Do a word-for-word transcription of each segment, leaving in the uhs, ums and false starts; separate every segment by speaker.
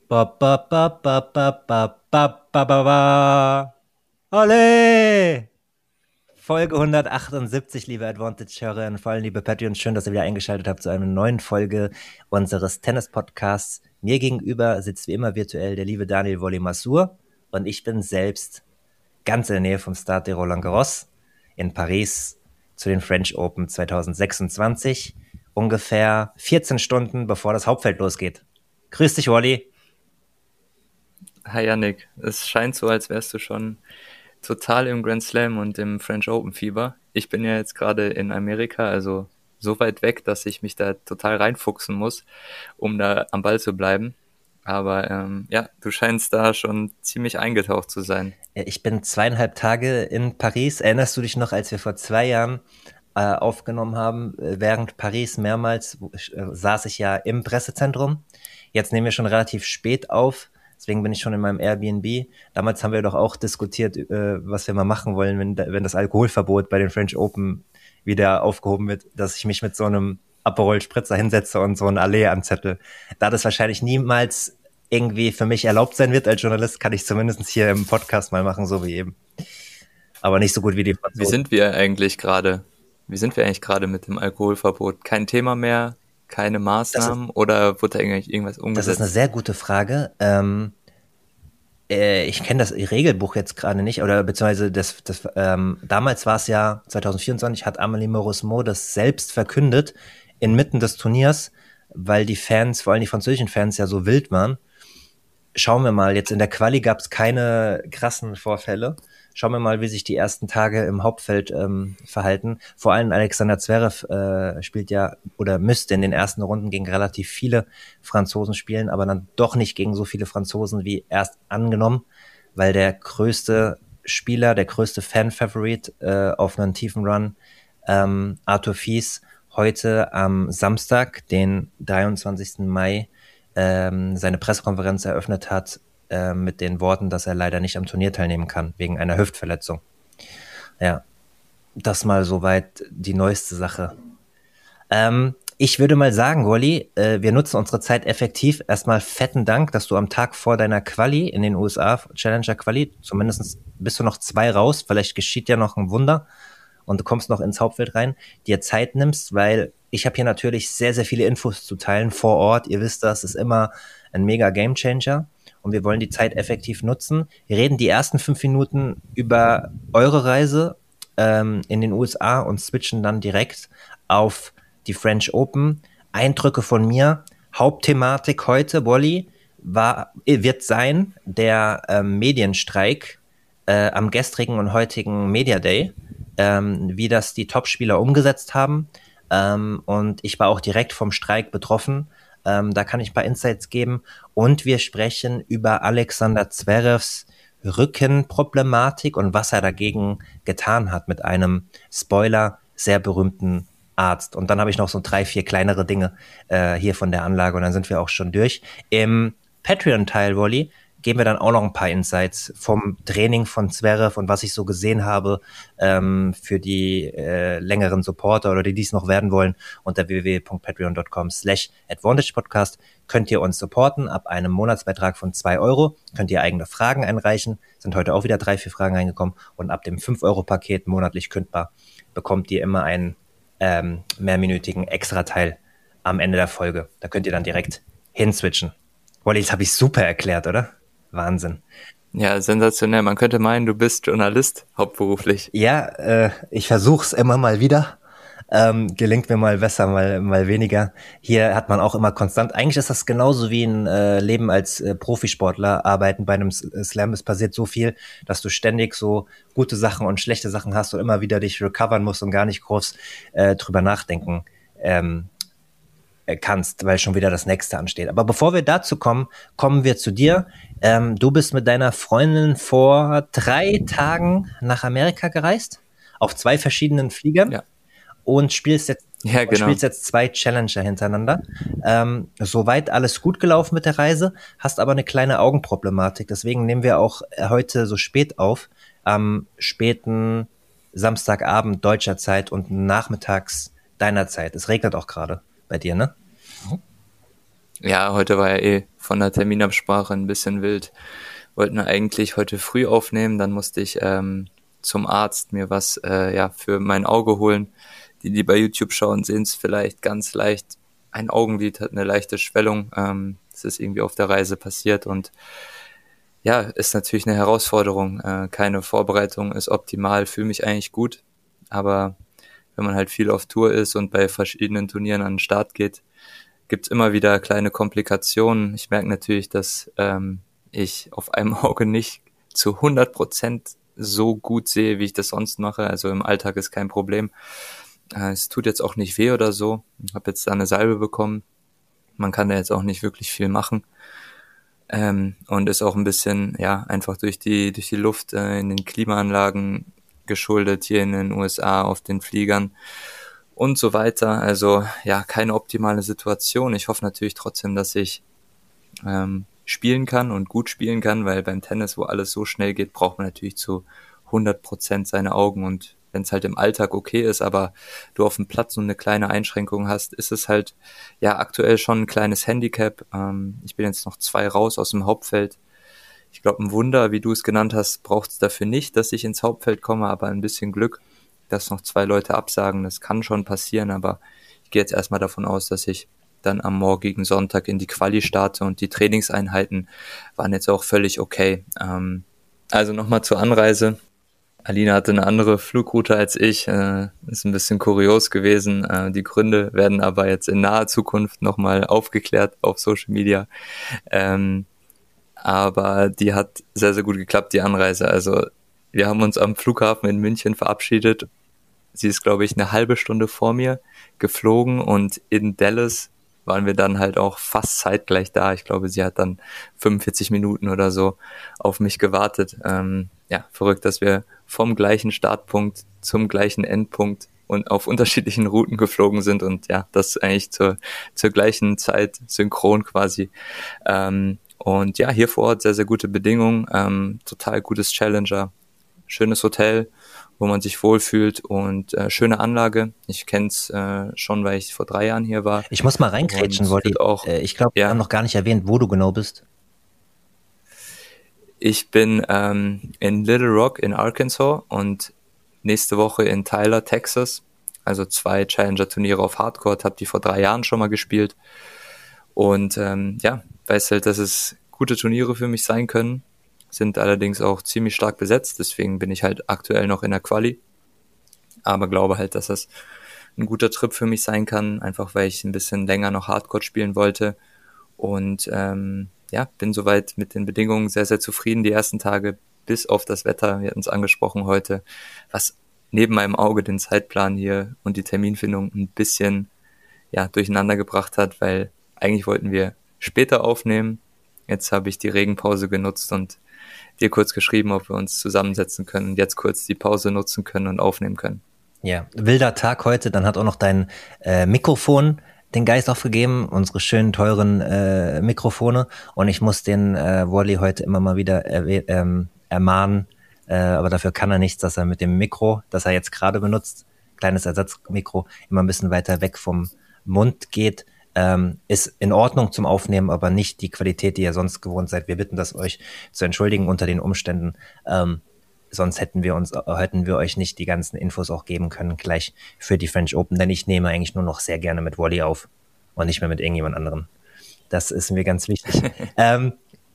Speaker 1: Ba, ba, ba, ba, ba, ba, ba, ba, ba, ba. Ole! Folge hundertachtundsiebzig, liebe Advantage-Hörerinnen, vor allem liebe Patreons, schön, dass ihr wieder eingeschaltet habt zu einer neuen Folge unseres Tennis-Podcasts. Mir gegenüber sitzt wie immer virtuell der liebe Daniel Wolli-Masur und ich bin selbst ganz in der Nähe vom Stade de Roland Garros in Paris zu den French Open zwanzig sechsundzwanzig, ungefähr vierzehn Stunden bevor das Hauptfeld losgeht. Grüß dich, Wolli.
Speaker 2: Hi Yannick, es scheint so, als wärst du schon total im Grand Slam und im French Open Fieber. Ich bin ja jetzt gerade in Amerika, also so weit weg, dass ich mich da total reinfuchsen muss, um da am Ball zu bleiben. Aber ähm, ja, du scheinst da schon ziemlich eingetaucht zu sein.
Speaker 1: Ich bin zweieinhalb Tage in Paris. Erinnerst du dich noch, als wir vor zwei Jahren äh, aufgenommen haben? Während Paris mehrmals äh, saß ich ja im Pressezentrum. Jetzt nehmen wir schon relativ spät auf. Deswegen bin ich schon in meinem Airbnb. Damals haben wir doch auch diskutiert, äh, was wir mal machen wollen, wenn, wenn das Alkoholverbot bei den French Open wieder aufgehoben wird, dass ich mich mit so einem Aperol Spritzer hinsetze und so ein Allee anzettel. Da das wahrscheinlich niemals irgendwie für mich erlaubt sein wird als Journalist, kann ich zumindest hier im Podcast mal machen, so wie eben. Aber nicht so gut wie die Franzosen.
Speaker 2: Wie sind wir eigentlich gerade? Wie sind wir eigentlich gerade mit dem Alkoholverbot? Kein Thema mehr? Keine Maßnahmen? Ist, oder wurde da eigentlich irgendwas umgesetzt?
Speaker 1: Das ist eine sehr gute Frage. Ähm, äh, ich kenne das Regelbuch jetzt gerade nicht, oder beziehungsweise das, das ähm, damals war es ja, zwanzig vierundzwanzig hat Amélie Mauresmo das selbst verkündet, inmitten des Turniers, weil die Fans, vor allem die französischen Fans ja so wild waren. Schauen wir mal, jetzt in der Quali gab es keine krassen Vorfälle. Schauen wir mal, wie sich die ersten Tage im Hauptfeld ähm, verhalten. Vor allem Alexander Zverev äh, spielt ja oder müsste in den ersten Runden gegen relativ viele Franzosen spielen, aber dann doch nicht gegen so viele Franzosen wie erst angenommen, weil der größte Spieler, der größte Fan-Favorite äh, auf einen tiefen Run, ähm, Arthur Fils, heute am Samstag, den dreiundzwanzigsten Mai, ähm, seine Pressekonferenz eröffnet hat, mit den Worten, dass er leider nicht am Turnier teilnehmen kann, wegen einer Hüftverletzung. Ja, das mal soweit die neueste Sache. Ähm, ich würde mal sagen, Wolli, äh, wir nutzen unsere Zeit effektiv. Erstmal fetten Dank, dass du am Tag vor deiner Quali in den U S A, Challenger Quali, zumindest bist du noch zwei raus, vielleicht geschieht ja noch ein Wunder und du kommst noch ins Hauptfeld rein, dir Zeit nimmst, weil ich habe hier natürlich sehr, sehr viele Infos zu teilen vor Ort. Ihr wisst das, ist immer ein mega Gamechanger. Und wir wollen die Zeit effektiv nutzen. Wir reden die ersten fünf Minuten über eure Reise ähm, in den U S A und switchen dann direkt auf die French Open. Eindrücke von mir. Hauptthematik heute, Wolli, war, wird sein der ähm, Medienstreik äh, am gestrigen und heutigen Media Day, ähm, wie das die Topspieler umgesetzt haben. Ähm, und ich war auch direkt vom Streik betroffen. Ähm, da kann ich ein paar Insights geben. Und wir sprechen über Alexander Zverevs Rückenproblematik und was er dagegen getan hat mit einem, Spoiler, sehr berühmten Arzt. Und dann habe ich noch so drei, vier kleinere Dinge äh, hier von der Anlage und dann sind wir auch schon durch. Im Patreon-Teil, Wolli, geben wir dann auch noch ein paar Insights vom Training von Zverev und was ich so gesehen habe ähm, für die äh, längeren Supporter oder die dies noch werden wollen. Unter w w w punkt patreon punkt com slash advantage podcast könnt ihr uns supporten. Ab einem Monatsbeitrag von zwei Euro könnt ihr eigene Fragen einreichen. Sind heute auch wieder drei, vier Fragen reingekommen. Und ab dem fünf Euro Paket monatlich kündbar bekommt ihr immer einen ähm, mehrminütigen Extra-Teil am Ende der Folge. Da könnt ihr dann direkt hinswitchen. Wolli, das habe ich super erklärt, oder? Wahnsinn.
Speaker 2: Ja, sensationell. Man könnte meinen, du bist Journalist, hauptberuflich.
Speaker 1: Ja, äh, ich versuch's immer mal wieder. Ähm, gelingt mir mal besser, mal, mal weniger. Hier hat man auch immer konstant, eigentlich ist das genauso wie ein äh, Leben als äh, Profisportler, arbeiten bei einem Slam. Es passiert so viel, dass du ständig so gute Sachen und schlechte Sachen hast und immer wieder dich recovern musst und gar nicht groß äh, drüber nachdenken ähm, kannst, weil schon wieder das nächste ansteht. Aber bevor wir dazu kommen, kommen wir zu dir. Ähm, du bist mit deiner Freundin vor drei Tagen nach Amerika gereist, auf zwei verschiedenen Fliegern, ja. Und spielst jetzt,
Speaker 2: ja, genau.
Speaker 1: spielst jetzt zwei Challenger hintereinander. Ähm, soweit alles gut gelaufen mit der Reise, hast aber eine kleine Augenproblematik. Deswegen nehmen wir auch heute so spät auf, am späten Samstagabend deutscher Zeit und nachmittags deiner Zeit. Es regnet auch gerade bei dir, ne?
Speaker 2: Ja, heute war ja eh von der Terminabsprache ein bisschen wild. Wollten wir eigentlich heute früh aufnehmen, dann musste ich ähm, zum Arzt mir was äh, ja für mein Auge holen. Die, die bei YouTube schauen, sehen es vielleicht ganz leicht. Ein Augenlid hat eine leichte Schwellung. Ähm, das ist irgendwie auf der Reise passiert und ja, ist natürlich eine Herausforderung. Äh, keine Vorbereitung ist optimal, fühle mich eigentlich gut, aber wenn man halt viel auf Tour ist und bei verschiedenen Turnieren an den Start geht, gibt's immer wieder kleine Komplikationen. Ich merke natürlich, dass ähm, ich auf einem Auge nicht zu hundert Prozent so gut sehe, wie ich das sonst mache. Also im Alltag ist kein Problem. Äh, es tut jetzt auch nicht weh oder so. Ich habe jetzt da eine Salbe bekommen. Man kann da jetzt auch nicht wirklich viel machen. Ähm, und ist auch ein bisschen, ja, einfach durch die, durch die Luft äh, in den Klimaanlagen geschuldet, hier in den U S A auf den Fliegern und so weiter. Also ja, keine optimale Situation. Ich hoffe natürlich trotzdem, dass ich ähm, spielen kann und gut spielen kann, weil beim Tennis, wo alles so schnell geht, braucht man natürlich zu hundert Prozent seine Augen. Und wenn es halt im Alltag okay ist, aber du auf dem Platz nur eine kleine Einschränkung hast, ist es halt ja aktuell schon ein kleines Handicap. Ähm, ich bin jetzt noch zwei raus aus dem Hauptfeld. Ich glaube, ein Wunder, wie du es genannt hast, braucht es dafür nicht, dass ich ins Hauptfeld komme, aber ein bisschen Glück, dass noch zwei Leute absagen. Das kann schon passieren, aber ich gehe jetzt erstmal davon aus, dass ich dann am morgigen Sonntag in die Quali starte und die Trainingseinheiten waren jetzt auch völlig okay. Ähm, also nochmal zur Anreise. Alina hatte eine andere Flugroute als ich, äh, ist ein bisschen kurios gewesen. Äh, die Gründe werden aber jetzt in naher Zukunft nochmal aufgeklärt auf Social Media. Ähm, aber die hat sehr, sehr gut geklappt, die Anreise. Also wir haben uns am Flughafen in München verabschiedet. Sie ist, glaube ich, eine halbe Stunde vor mir geflogen und in Dallas waren wir dann halt auch fast zeitgleich da. Ich glaube, sie hat dann fünfundvierzig Minuten oder so auf mich gewartet. Ähm, ja, verrückt, dass wir vom gleichen Startpunkt zum gleichen Endpunkt und auf unterschiedlichen Routen geflogen sind und ja, das eigentlich zur, zur gleichen Zeit synchron quasi. Ähm, und ja, hier vor Ort sehr, sehr gute Bedingungen, ähm, total gutes Challenger, schönes Hotel, wo man sich wohlfühlt und äh, schöne Anlage. Ich kenne es äh, schon, weil ich vor drei Jahren hier war.
Speaker 1: Ich muss mal reinkrätschen, Wolli.
Speaker 2: Auch,
Speaker 1: äh, ich glaube, wir
Speaker 2: ja,
Speaker 1: haben noch gar nicht erwähnt, wo du genau bist.
Speaker 2: ich bin ähm, in Little Rock in Arkansas und nächste Woche in Tyler, Texas. Also zwei Challenger-Turniere auf Hardcourt, habe die vor drei Jahren schon mal gespielt. Und ähm, ja, weiß halt, dass es gute Turniere für mich sein können, sind allerdings auch ziemlich stark besetzt, deswegen bin ich halt aktuell noch in der Quali, aber glaube halt, dass das ein guter Trip für mich sein kann, einfach weil ich ein bisschen länger noch Hardcore spielen wollte und ähm, ja, bin soweit mit den Bedingungen sehr, sehr zufrieden, die ersten Tage, bis auf das Wetter, wir hatten es angesprochen heute, was neben meinem Auge den Zeitplan hier und die Terminfindung ein bisschen ja durcheinander gebracht hat, weil eigentlich wollten wir später aufnehmen, jetzt habe ich die Regenpause genutzt und dir kurz geschrieben, ob wir uns zusammensetzen können und jetzt kurz die Pause nutzen können und aufnehmen können.
Speaker 1: Ja, wilder Tag heute. Dann hat auch noch dein äh, Mikrofon den Geist aufgegeben, unsere schönen, teuren äh, Mikrofone. Und ich muss den äh, Wolli heute immer mal wieder erwäh- ähm, ermahnen, äh, aber dafür kann er nichts, dass er mit dem Mikro, das er jetzt gerade benutzt, kleines Ersatzmikro, immer ein bisschen weiter weg vom Mund geht. Ähm, ist in Ordnung zum Aufnehmen, aber nicht die Qualität, die ihr sonst gewohnt seid. Wir bitten das euch zu entschuldigen unter den Umständen. Ähm, sonst hätten wir uns, hätten wir euch nicht die ganzen Infos auch geben können gleich für die French Open, denn ich nehme eigentlich nur noch sehr gerne mit Wolli auf und nicht mehr mit irgendjemand anderem. Das ist mir ganz wichtig. ähm,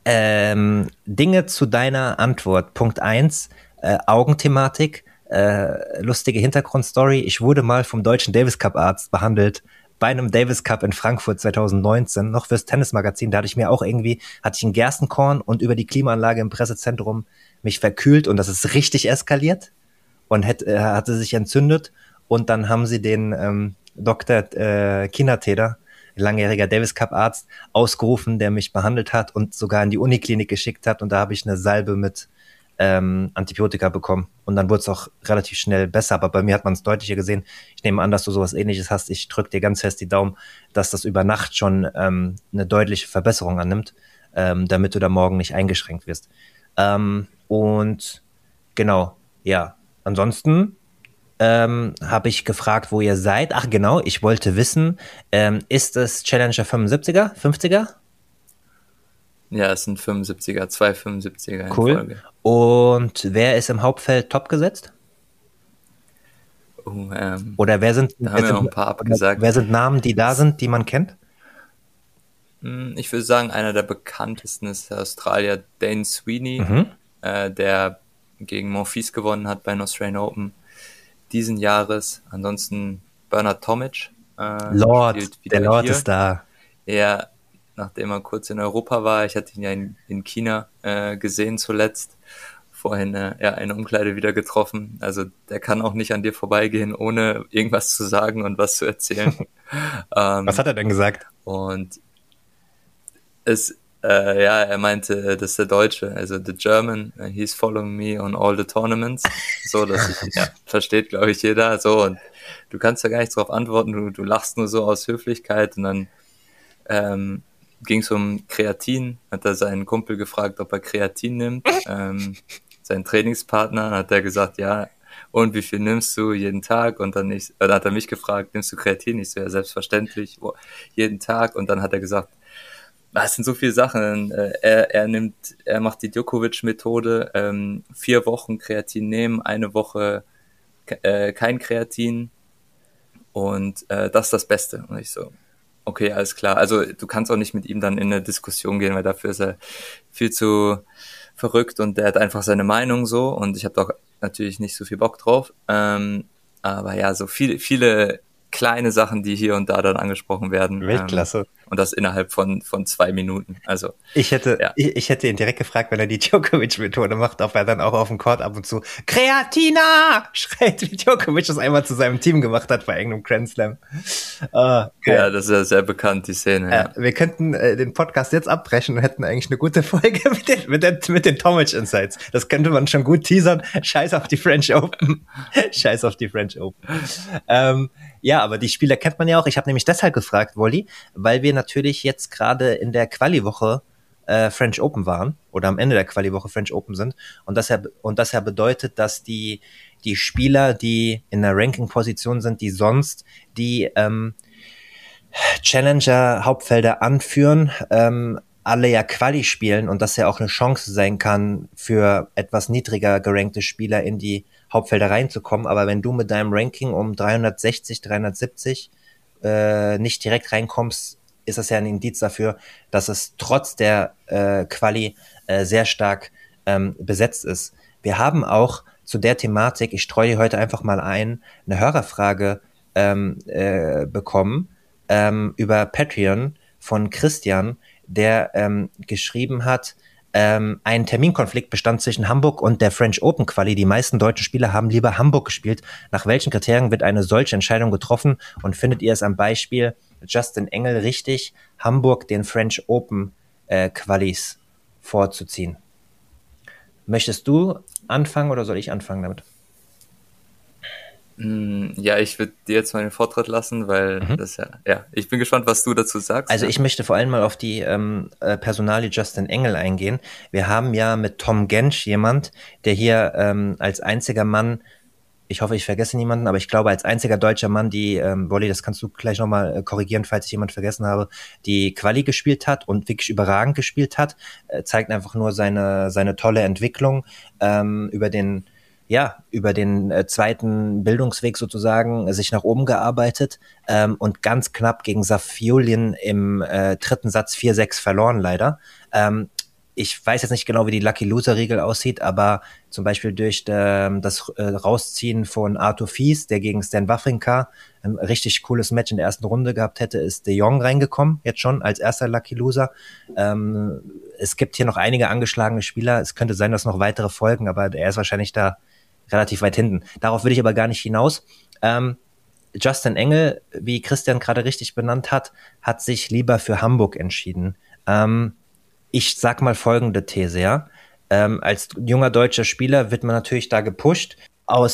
Speaker 1: ähm, Dinge zu deiner Antwort. Punkt eins, äh, Augenthematik, äh, lustige Hintergrundstory. Ich wurde mal vom deutschen Davis Cup Arzt behandelt bei einem Davis Cup in Frankfurt zwanzig neunzehn, noch fürs Tennismagazin. Da hatte ich mir auch irgendwie, hatte ich ein Gerstenkorn und über die Klimaanlage im Pressezentrum mich verkühlt und das ist richtig eskaliert und hätte, äh, hatte sich entzündet und dann haben sie den ähm, Doktor äh, Kinateder, langjähriger Davis Cup Arzt, ausgerufen, der mich behandelt hat und sogar in die Uniklinik geschickt hat und da habe ich eine Salbe mit ähm, Antibiotika bekommen und dann wurde es auch relativ schnell besser, aber bei mir hat man es deutlicher gesehen. Ich nehme an, dass du sowas Ähnliches hast. Ich drücke dir ganz fest die Daumen, dass das über Nacht schon ähm, eine deutliche Verbesserung annimmt, ähm, damit du da morgen nicht eingeschränkt wirst. Ähm, und genau, ja, ansonsten ähm, habe ich gefragt, wo ihr seid. Ach genau, ich wollte wissen, ähm, ist es Challenger fünfundsiebziger, fünfziger?
Speaker 2: Ja, es sind fünfundsiebziger, zwei fünfundsiebziger in
Speaker 1: Cool.
Speaker 2: Folge.
Speaker 1: Und wer ist im Hauptfeld top gesetzt?
Speaker 2: Oh, ähm,
Speaker 1: Oder wer sind,
Speaker 2: da
Speaker 1: wer
Speaker 2: haben wir noch
Speaker 1: sind,
Speaker 2: ein paar abgesagt.
Speaker 1: wer sind Namen, die da sind, die man kennt?
Speaker 2: Hm, Ich würde sagen, einer der bekanntesten ist der Australier Dane Sweeney,
Speaker 1: Mhm.
Speaker 2: äh, der gegen Monfils gewonnen hat bei Australian Open diesen Jahres. Ansonsten Bernard Tomic äh,
Speaker 1: Lord,
Speaker 2: spielt
Speaker 1: der
Speaker 2: wieder
Speaker 1: Lord
Speaker 2: hier.
Speaker 1: ist da.
Speaker 2: Er, nachdem er kurz in Europa war, ich hatte ihn ja in, in China äh, gesehen zuletzt, vorhin äh, ja, eine Umkleide wieder getroffen. Also der kann auch nicht an dir vorbeigehen, ohne irgendwas zu sagen und was zu erzählen.
Speaker 1: Was
Speaker 2: ähm,
Speaker 1: hat er denn gesagt?
Speaker 2: und es, äh, ja, er meinte, das ist der Deutsche, also the German, uh, he's following me on all the tournaments. So, dass ich, ja, versteht, glaube ich, jeder. So, und du kannst ja gar nicht darauf antworten, du, du lachst nur so aus Höflichkeit und dann ähm, ging es um Kreatin, hat er seinen Kumpel gefragt, ob er Kreatin nimmt. Ähm, sein Trainingspartner hat er gesagt, ja, und wie viel nimmst du jeden Tag? Und dann, ich, dann hat er mich gefragt, nimmst du Kreatin? Ich so, ja, selbstverständlich, oh, jeden Tag. Und dann hat er gesagt, es sind so viele Sachen. Äh, Er, er nimmt, er macht die Djokovic-Methode, ähm, vier Wochen Kreatin nehmen, eine Woche ke- äh, kein Kreatin und äh, das ist das Beste. Und ich so, okay, alles klar. Also du kannst auch nicht mit ihm dann in eine Diskussion gehen, weil dafür ist er viel zu verrückt und der hat einfach seine Meinung so und ich habe doch natürlich nicht so viel Bock drauf. Ähm, aber ja, so viele, viele kleine Sachen, die hier und da dann angesprochen werden. Ähm,
Speaker 1: Weltklasse.
Speaker 2: und das innerhalb von, von zwei Minuten. Also,
Speaker 1: Ich hätte,
Speaker 2: ja.
Speaker 1: ich, ich hätte ihn direkt gefragt, wenn er die Djokovic-Methode macht, ob er dann auch auf dem Court ab und zu Kreatina schreit, wie Djokovic das einmal zu seinem Team gemacht hat bei irgendeinem Grand Slam. Ah, geil.
Speaker 2: Ja, das ist ja sehr bekannt, die Szene. Ja.
Speaker 1: Äh, wir könnten äh, den Podcast jetzt abbrechen und hätten eigentlich eine gute Folge mit den, mit den, mit den Tomic Insights. Das könnte man schon gut teasern. Scheiß auf die French Open. Scheiß auf die French Open. Ähm, ja, aber die Spieler kennt man ja auch. Ich habe nämlich deshalb gefragt, Wolli, weil wir natürlich jetzt gerade in der Quali-Woche äh, French Open waren oder am Ende der Quali-Woche French Open sind. Und das ja, und das ja bedeutet, dass die, die Spieler, die in der Ranking-Position sind, die sonst die ähm, Challenger-Hauptfelder anführen, ähm, alle ja Quali spielen und das ja auch eine Chance sein kann, für etwas niedriger gerankte Spieler in die Hauptfelder reinzukommen. Aber wenn du mit deinem Ranking um dreihundertsechzig, dreihundertsiebzig äh, nicht direkt reinkommst, ist das ja ein Indiz dafür, dass es trotz der äh, Quali äh, sehr stark ähm, besetzt ist. Wir haben auch zu der Thematik, ich streue heute einfach mal ein, eine Hörerfrage ähm, äh, bekommen, ähm, über Patreon von Christian, der ähm, geschrieben hat, ähm, ein Terminkonflikt bestand zwischen Hamburg und der French Open Quali. Die meisten deutschen Spieler haben lieber Hamburg gespielt. Nach welchen Kriterien wird eine solche Entscheidung getroffen? Und findet ihr es am Beispiel Justin Engel richtig, Hamburg den French Open äh, Qualis vorzuziehen? Möchtest du anfangen oder soll ich anfangen damit?
Speaker 2: Ja, ich würde dir jetzt mal den Vortritt lassen, weil mhm. das ja, ja, ich bin gespannt, was du dazu sagst.
Speaker 1: Also
Speaker 2: ja.
Speaker 1: ich möchte vor allem mal auf die ähm, Personalie Justin Engel eingehen. Wir haben ja mit Tom Gensch jemand, der hier ähm, als einziger Mann, ich hoffe, ich vergesse niemanden, aber ich glaube, als einziger deutscher Mann, die, ähm, Wolli, das kannst du gleich nochmal äh, korrigieren, falls ich jemand vergessen habe, die Quali gespielt hat und wirklich überragend gespielt hat, äh, zeigt einfach nur seine, seine tolle Entwicklung ähm, über den ja, über den äh, zweiten Bildungsweg sozusagen äh, sich nach oben gearbeitet ähm, und ganz knapp gegen Safiullin im äh, dritten Satz vier sechs verloren leider. Ähm, ich weiß jetzt nicht genau, wie die Lucky-Loser-Regel aussieht, aber zum Beispiel durch äh, das äh, Rausziehen von Arthur Fies, der gegen Stan Wawrinka ein richtig cooles Match in der ersten Runde gehabt hätte, ist De Jong reingekommen, jetzt schon als erster Lucky-Loser. Ähm, es gibt hier noch einige angeschlagene Spieler. Es könnte sein, dass noch weitere folgen, aber er ist wahrscheinlich da relativ weit hinten. Darauf will ich aber gar nicht hinaus. Ähm, Justin Engel, wie Christian gerade richtig benannt hat, hat sich lieber für Hamburg entschieden. Ähm, ich sag mal folgende These, ja. Ähm, als junger deutscher Spieler wird man natürlich da gepusht. Aus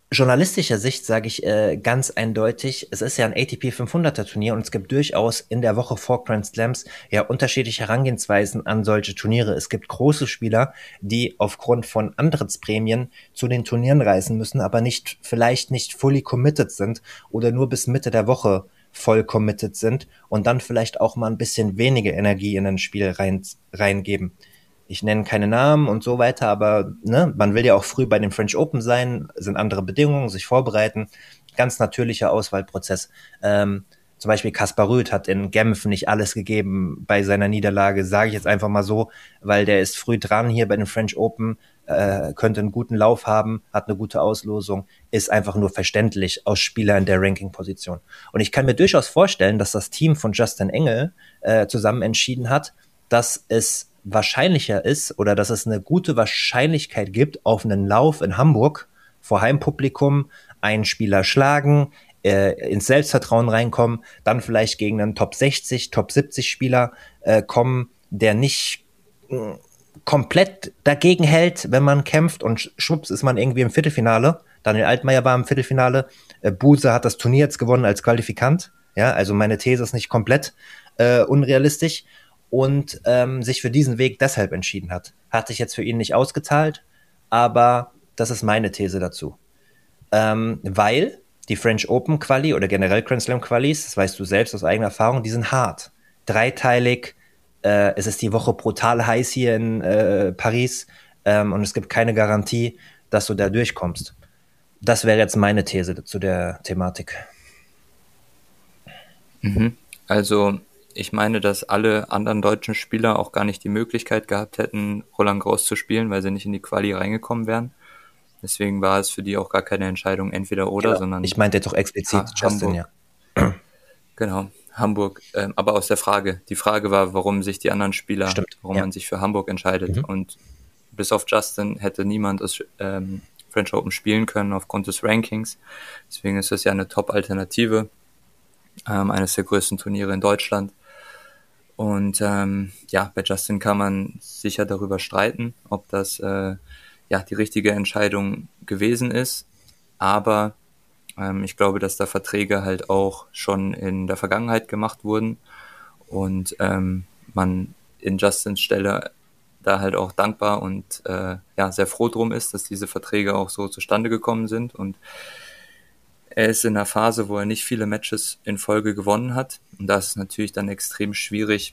Speaker 1: journalistischer Sicht sage ich äh, ganz eindeutig, es ist ja ein A T P fünfhunderter Turnier und es gibt durchaus in der Woche vor Grand Slams ja unterschiedliche Herangehensweisen an solche Turniere. Es gibt große Spieler, die aufgrund von Antrittsprämien zu den Turnieren reisen müssen, aber nicht, vielleicht nicht fully committed sind oder nur bis Mitte der Woche voll committed sind und dann vielleicht auch mal ein bisschen weniger Energie in ein Spiel rein, reingeben. Ich nenne keine Namen und so weiter, aber ne, man will ja auch früh bei den French Open sein, sind andere Bedingungen, sich vorbereiten. Ganz natürlicher Auswahlprozess. Ähm, zum Beispiel Kaspar Rüth hat in Genf nicht alles gegeben bei seiner Niederlage, sage ich jetzt einfach mal so, weil der ist früh dran hier bei den French Open, äh, könnte einen guten Lauf haben, hat eine gute Auslosung, ist einfach nur verständlich aus Spieler in der Ranking-Position. Und ich kann mir durchaus vorstellen, dass das Team von Justin Engel äh, zusammen entschieden hat, dass es wahrscheinlicher ist oder dass es eine gute Wahrscheinlichkeit gibt auf einen Lauf in Hamburg vor Heimpublikum, einen Spieler schlagen, äh, ins Selbstvertrauen reinkommen, dann vielleicht gegen einen Top sechzig, Top siebzig Spieler äh, kommen, der nicht mh, komplett dagegen hält, wenn man kämpft und schwupps ist man irgendwie im Viertelfinale. Daniel Altmaier war im Viertelfinale, äh, Buse hat das Turnier jetzt gewonnen als Qualifikant, ja, also meine These ist nicht komplett äh, unrealistisch und ähm, sich für diesen Weg deshalb entschieden hat. Hat sich jetzt für ihn nicht ausgezahlt, aber das ist meine These dazu. Ähm, weil die French Open Quali oder generell Grand Slam Qualis, das weißt du selbst aus eigener Erfahrung, die sind hart. Dreiteilig, äh, es ist die Woche brutal heiß hier in äh, Paris ähm, und es gibt keine Garantie, dass du da durchkommst. Das wäre jetzt meine These zu der Thematik.
Speaker 2: Mhm. Also ich meine, dass alle anderen deutschen Spieler auch gar nicht die Möglichkeit gehabt hätten, Roland Garros zu spielen, weil sie nicht in die Quali reingekommen wären. Deswegen war es für die auch gar keine Entscheidung entweder oder,
Speaker 1: Genau.
Speaker 2: sondern
Speaker 1: Ich meinte doch explizit
Speaker 2: ha-
Speaker 1: Justin,
Speaker 2: Hamburg.
Speaker 1: ja.
Speaker 2: Genau, Hamburg. Ähm, aber aus der Frage. Die Frage war, warum sich die anderen Spieler,
Speaker 1: Stimmt,
Speaker 2: warum
Speaker 1: ja.
Speaker 2: man sich für Hamburg entscheidet.
Speaker 1: Mhm.
Speaker 2: Und bis auf Justin hätte niemand das ähm, French Open spielen können aufgrund des Rankings. Deswegen ist das ja eine Top-Alternative. Ähm, eines der größten Turniere in Deutschland. Und ähm, ja, bei Justin kann man sicher darüber streiten, ob das äh, ja die richtige Entscheidung gewesen ist. Aber ähm, ich glaube, dass da Verträge halt auch schon in der Vergangenheit gemacht wurden und ähm, man in Justins Stelle da halt auch dankbar und äh, ja sehr froh drum ist, dass diese Verträge auch so zustande gekommen sind. Und er ist in einer Phase, wo er nicht viele Matches in Folge gewonnen hat. Und da ist es natürlich dann extrem schwierig,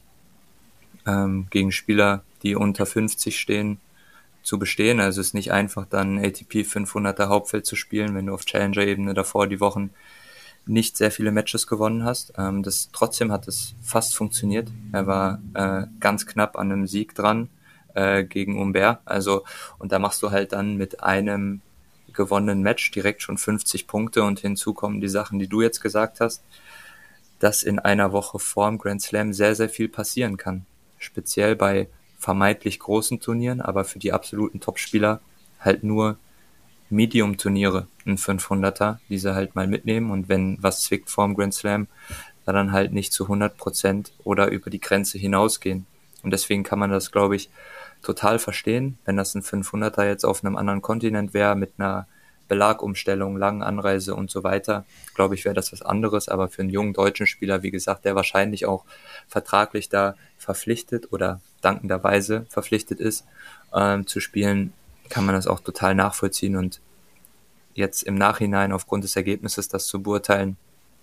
Speaker 2: ähm, gegen Spieler, die unter fünfzig stehen, zu bestehen. Also es ist nicht einfach, dann A T P fünfhunderter Hauptfeld zu spielen, wenn du auf Challenger-Ebene davor die Wochen nicht sehr viele Matches gewonnen hast. Ähm, das, trotzdem hat es fast funktioniert. Er war äh, ganz knapp an einem Sieg dran äh, gegen Humbert. Also, und da machst du halt dann mit einem gewonnenen Match direkt schon fünfzig Punkte und hinzu kommen die Sachen, die du jetzt gesagt hast, dass in einer Woche vorm Grand Slam sehr, sehr viel passieren kann. Speziell bei vermeintlich großen Turnieren, aber für die absoluten Topspieler halt nur Medium-Turniere, ein fünfhunderter, die sie halt mal mitnehmen und wenn was zwickt vorm Grand Slam, dann halt nicht zu hundert Prozent oder über die Grenze hinausgehen. Und deswegen kann man das, glaube ich, total verstehen, wenn das ein fünfhunderter jetzt auf einem anderen Kontinent wäre, mit einer Belagumstellung, langen Anreise und so weiter, glaube ich, wäre das was anderes, aber für einen jungen deutschen Spieler, wie gesagt, der wahrscheinlich auch vertraglich da verpflichtet oder dankenderweise verpflichtet ist, ähm, zu spielen, kann man das auch total nachvollziehen und jetzt im Nachhinein aufgrund des Ergebnisses das zu beurteilen,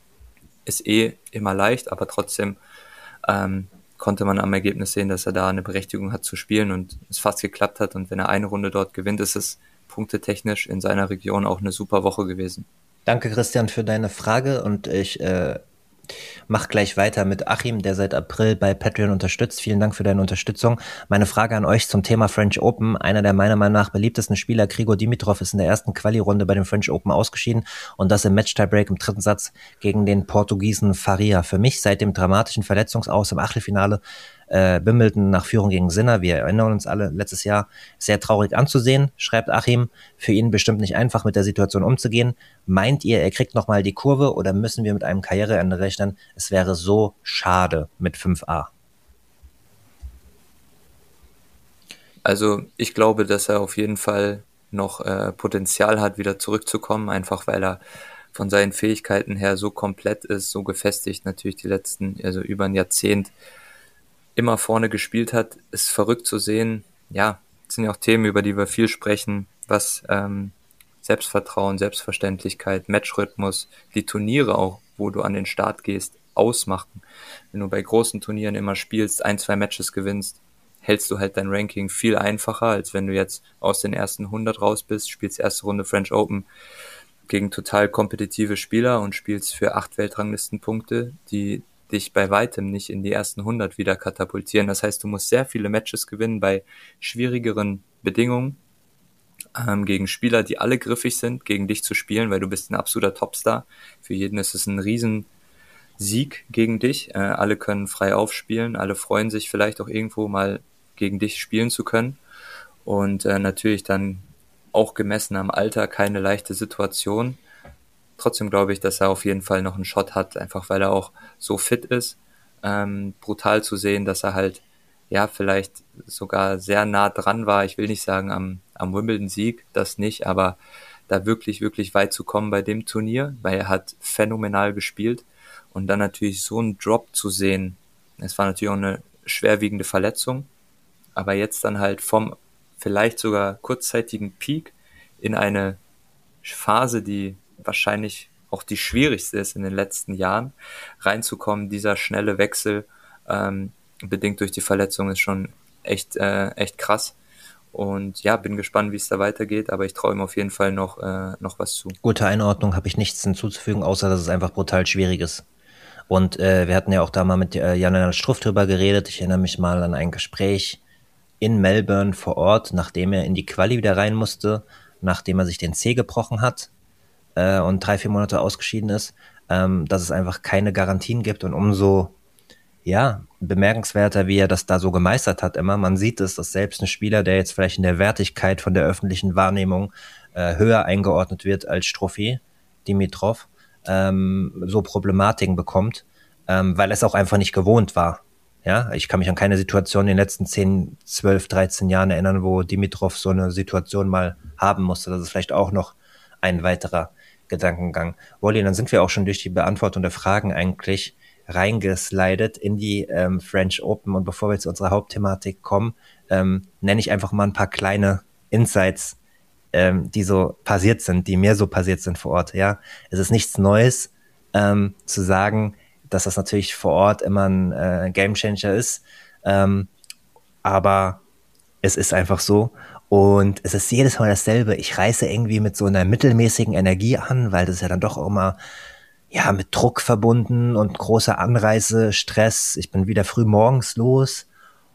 Speaker 2: ist eh immer leicht, aber trotzdem ähm, konnte man am Ergebnis sehen, dass er da eine Berechtigung hat zu spielen und es fast geklappt hat und wenn er eine Runde dort gewinnt, ist es punktetechnisch in seiner Region auch eine super Woche gewesen.
Speaker 1: Danke, Christian, für deine Frage und ich äh, mache gleich weiter mit Achim, der seit April bei Patreon unterstützt. Vielen Dank für deine Unterstützung. Meine Frage an euch zum Thema French Open. Einer der meiner Meinung nach beliebtesten Spieler, Grigor Dimitrov, ist in der ersten Quali-Runde bei dem French Open ausgeschieden und das im Match-Tiebreak im dritten Satz gegen den Portugiesen Faria. Für mich seit dem dramatischen Verletzungsaus im Achtelfinale äh, Wimbledon nach Führung gegen Sinner, wir erinnern uns alle, letztes Jahr sehr traurig anzusehen, schreibt Achim. Für ihn bestimmt nicht einfach, mit der Situation umzugehen. Meint ihr, er kriegt nochmal die Kurve oder müssen wir mit einem Karriereende rechnen? Es wäre so schade mit fünf a.
Speaker 2: Also ich glaube, dass er auf jeden Fall noch äh, Potenzial hat, wieder zurückzukommen, einfach weil er von seinen Fähigkeiten her so komplett ist, so gefestigt, natürlich die letzten, also über ein Jahrzehnt immer vorne gespielt hat. Ist verrückt zu sehen. Ja, das sind ja auch Themen, über die wir viel sprechen, was ähm, Selbstvertrauen, Selbstverständlichkeit, Matchrhythmus, die Turniere auch, wo du an den Start gehst, ausmachen. Wenn du bei großen Turnieren immer spielst, ein, zwei Matches gewinnst, hältst du halt dein Ranking viel einfacher, als wenn du jetzt aus den ersten hundert raus bist, spielst erste Runde French Open gegen total kompetitive Spieler und spielst für acht Weltranglistenpunkte, die dich bei weitem nicht in die ersten hundert wieder katapultieren. Das heißt, du musst sehr viele Matches gewinnen bei schwierigeren Bedingungen, ähm, gegen Spieler, die alle griffig sind, gegen dich zu spielen, weil du bist ein absoluter Topstar. Für jeden ist es ein Riesensieg gegen dich. Äh, alle können frei aufspielen, alle freuen sich vielleicht auch irgendwo mal gegen dich spielen zu können. Und äh, natürlich dann auch gemessen am Alter keine leichte Situation. Trotzdem glaube ich, dass er auf jeden Fall noch einen Shot hat, einfach weil er auch so fit ist. Ähm, brutal zu sehen, dass er halt ja vielleicht sogar sehr nah dran war. Ich will nicht sagen am, am Wimbledon-Sieg, das nicht, aber da wirklich, wirklich weit zu kommen bei dem Turnier, weil er hat phänomenal gespielt. Und dann natürlich so einen Drop zu sehen. Es war natürlich auch eine schwerwiegende Verletzung, aber jetzt dann halt vom vielleicht sogar kurzzeitigen Peak in eine Phase, die wahrscheinlich auch die schwierigste ist in den letzten Jahren, reinzukommen. Dieser schnelle Wechsel, ähm, bedingt durch die Verletzung, ist schon echt, äh, echt krass. Und ja, bin gespannt, wie es da weitergeht, aber ich traue ihm auf jeden Fall noch, äh, noch was zu.
Speaker 1: Gute Einordnung, habe ich nichts hinzuzufügen, außer dass es einfach brutal schwierig ist. Und äh, wir hatten ja auch da mal mit äh, Jan-Lennart Struff drüber geredet. Ich erinnere mich mal an ein Gespräch in Melbourne vor Ort, nachdem er in die Quali wieder rein musste, nachdem er sich den Zeh gebrochen hat äh, und drei, vier Monate ausgeschieden ist, ähm, dass es einfach keine Garantien gibt und umso ja, bemerkenswerter, wie er das da so gemeistert hat immer. Man sieht es, dass selbst ein Spieler, der jetzt vielleicht in der Wertigkeit von der öffentlichen Wahrnehmung äh, höher eingeordnet wird als Stroffi, Dimitrov, ähm, so Problematiken bekommt, ähm, weil es auch einfach nicht gewohnt war. Ja, ich kann mich an keine Situation in den letzten zehn, zwölf, dreizehn Jahren erinnern, wo Dimitrov so eine Situation mal haben musste. Das ist vielleicht auch noch ein weiterer Gedankengang. Wolli, dann sind wir auch schon durch die Beantwortung der Fragen eigentlich reingeslidet in die ähm, French Open. Und bevor wir zu unserer Hauptthematik kommen, ähm, nenne ich einfach mal ein paar kleine Insights, ähm, die so passiert sind, die mir so passiert sind vor Ort. Ja, es ist nichts Neues ähm, zu sagen, dass das natürlich vor Ort immer ein äh, Gamechanger ist, ähm, aber es ist einfach so und es ist jedes Mal dasselbe. Ich reise irgendwie mit so einer mittelmäßigen Energie an, weil das ist ja dann doch immer ja mit Druck verbunden und großer Anreise, Stress. Ich bin wieder früh morgens los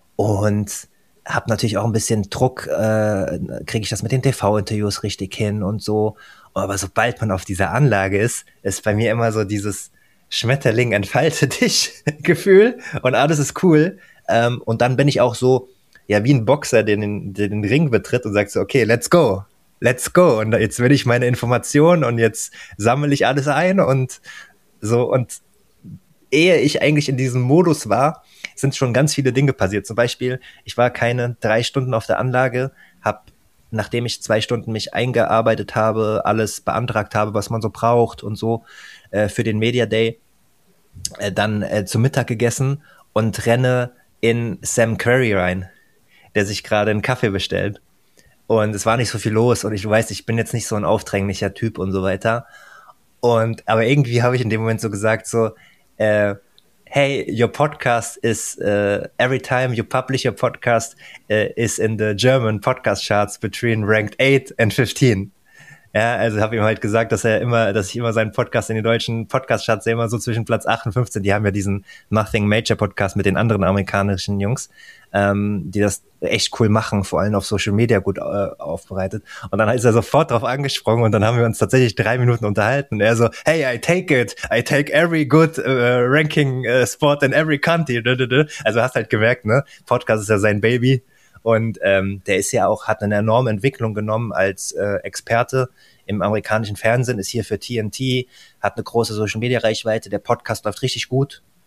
Speaker 1: und habe natürlich auch ein bisschen Druck, äh, kriege ich das mit den T V-Interviews richtig hin und so. Aber sobald man auf dieser Anlage ist, ist bei mir immer so dieses Schmetterling, entfalte dich Gefühl und alles ist cool. Ähm, und dann bin ich auch so, ja, wie ein Boxer, der den, der den Ring betritt und sagt so, okay, let's go, let's go. Und jetzt will ich meine Informationen und jetzt sammle ich alles ein und so. Und ehe ich eigentlich in diesem Modus war, sind schon ganz viele Dinge passiert. Zum Beispiel, ich war keine drei Stunden auf der Anlage, habe, nachdem ich zwei Stunden mich eingearbeitet habe, alles beantragt habe, was man so braucht und so, äh, für den Media Day, äh, dann äh, zu Mittag gegessen und renne in Sam Curry rein, der sich gerade einen Kaffee bestellt. Und es war nicht so viel los und ich weiß, ich bin jetzt nicht so ein aufdringlicher Typ und so weiter. Und aber irgendwie habe ich in dem Moment so gesagt, so, äh, hey, your podcast is, uh, every time you publish your podcast uh, is in the German podcast charts between ranked eight and fifteen. Ja, also habe ihm halt gesagt, dass er immer, dass ich immer seinen Podcast in den deutschen Podcast-Charts sehe, immer so zwischen Platz acht und fünfzehn. Die haben ja diesen Nothing Major Podcast mit den anderen amerikanischen Jungs, ähm, die das echt cool machen, vor allem auf Social Media gut äh, aufbereitet. Und dann ist er sofort drauf angesprungen und dann haben wir uns tatsächlich drei Minuten unterhalten. Und er so, hey, I take it, I take every good uh, ranking uh, spot in every country. Also hast halt gemerkt, ne, Podcast ist ja sein Baby. Und ähm, der ist ja auch, hat eine enorme Entwicklung genommen als äh, Experte im amerikanischen Fernsehen, ist hier für T N T, hat eine große Social-Media-Reichweite, der Podcast läuft richtig gut.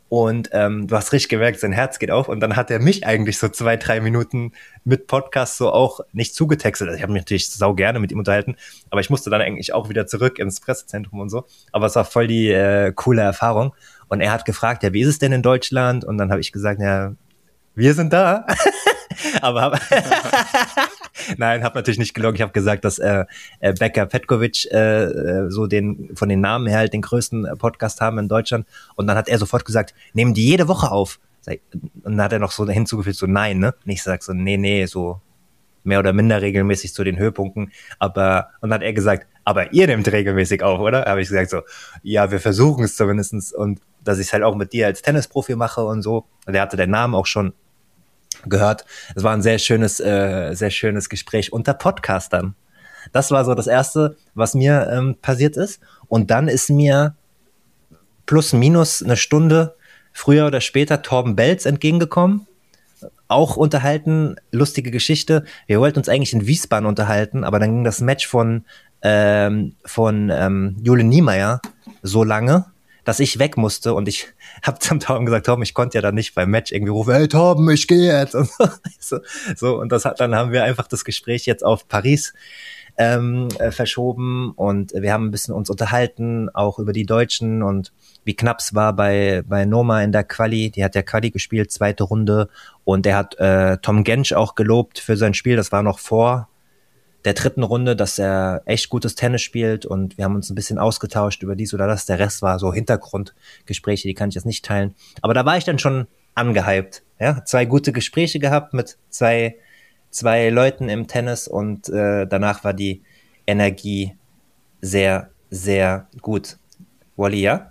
Speaker 1: Und ähm, du hast richtig gemerkt, sein Herz geht auf. Und dann hat er mich eigentlich so zwei, drei Minuten mit Podcast so auch nicht zugetextet. Also ich habe mich natürlich sau gerne mit ihm unterhalten, aber ich musste dann eigentlich auch wieder zurück ins Pressezentrum und so. Aber es war voll die äh, coole Erfahrung. Und er hat gefragt, ja, wie ist es denn in Deutschland? Und dann habe ich gesagt, ja, wir sind da. aber hab Nein, habe natürlich nicht gelogen. Ich habe gesagt, dass äh, Becker Petkovic äh, so den von den Namen her halt den größten Podcast haben in Deutschland. Und dann hat er sofort gesagt, nehmen die jede Woche auf. Und dann hat er noch so hinzugefügt, so nein, ne? Und ich sag so, nee, nee, so mehr oder minder regelmäßig zu den Höhepunkten. Aber, und dann hat er gesagt, aber ihr nehmt regelmäßig auf, oder? Habe ich gesagt so, ja, wir versuchen es zumindestens. Und dass ich es halt auch mit dir als Tennisprofi mache und so. Und er hatte den Namen auch schon gehört. Es war ein sehr schönes, äh, sehr schönes Gespräch unter Podcastern. Das war so das Erste, was mir ähm, passiert ist. Und dann ist mir plus minus eine Stunde früher oder später Torben Belz entgegengekommen. Auch unterhalten, lustige Geschichte. Wir wollten uns eigentlich in Wiesbaden unterhalten, aber dann ging das Match von, ähm, von ähm, Jule Niemeyer so lange, dass ich weg musste und ich habe zum Torben gesagt, Torben, ich konnte ja dann nicht beim Match irgendwie rufen, hey Torben, ich gehe jetzt. Und so, so, und das hat, dann haben wir einfach das Gespräch jetzt auf Paris ähm, äh, verschoben und wir haben ein bisschen uns unterhalten, auch über die Deutschen und wie knapp es war bei bei Noma in der Quali. Die hat ja Quali gespielt, zweite Runde, und er hat äh, Tom Gensch auch gelobt für sein Spiel. Das war noch vor der dritten Runde, dass er echt gutes Tennis spielt, und wir haben uns ein bisschen ausgetauscht über dies oder das. Der Rest war so Hintergrundgespräche, die kann ich jetzt nicht teilen. Aber da war ich dann schon angehypt. Ja, zwei gute Gespräche gehabt mit zwei, zwei Leuten im Tennis, und äh, danach war die Energie sehr, sehr gut. Wally, ja?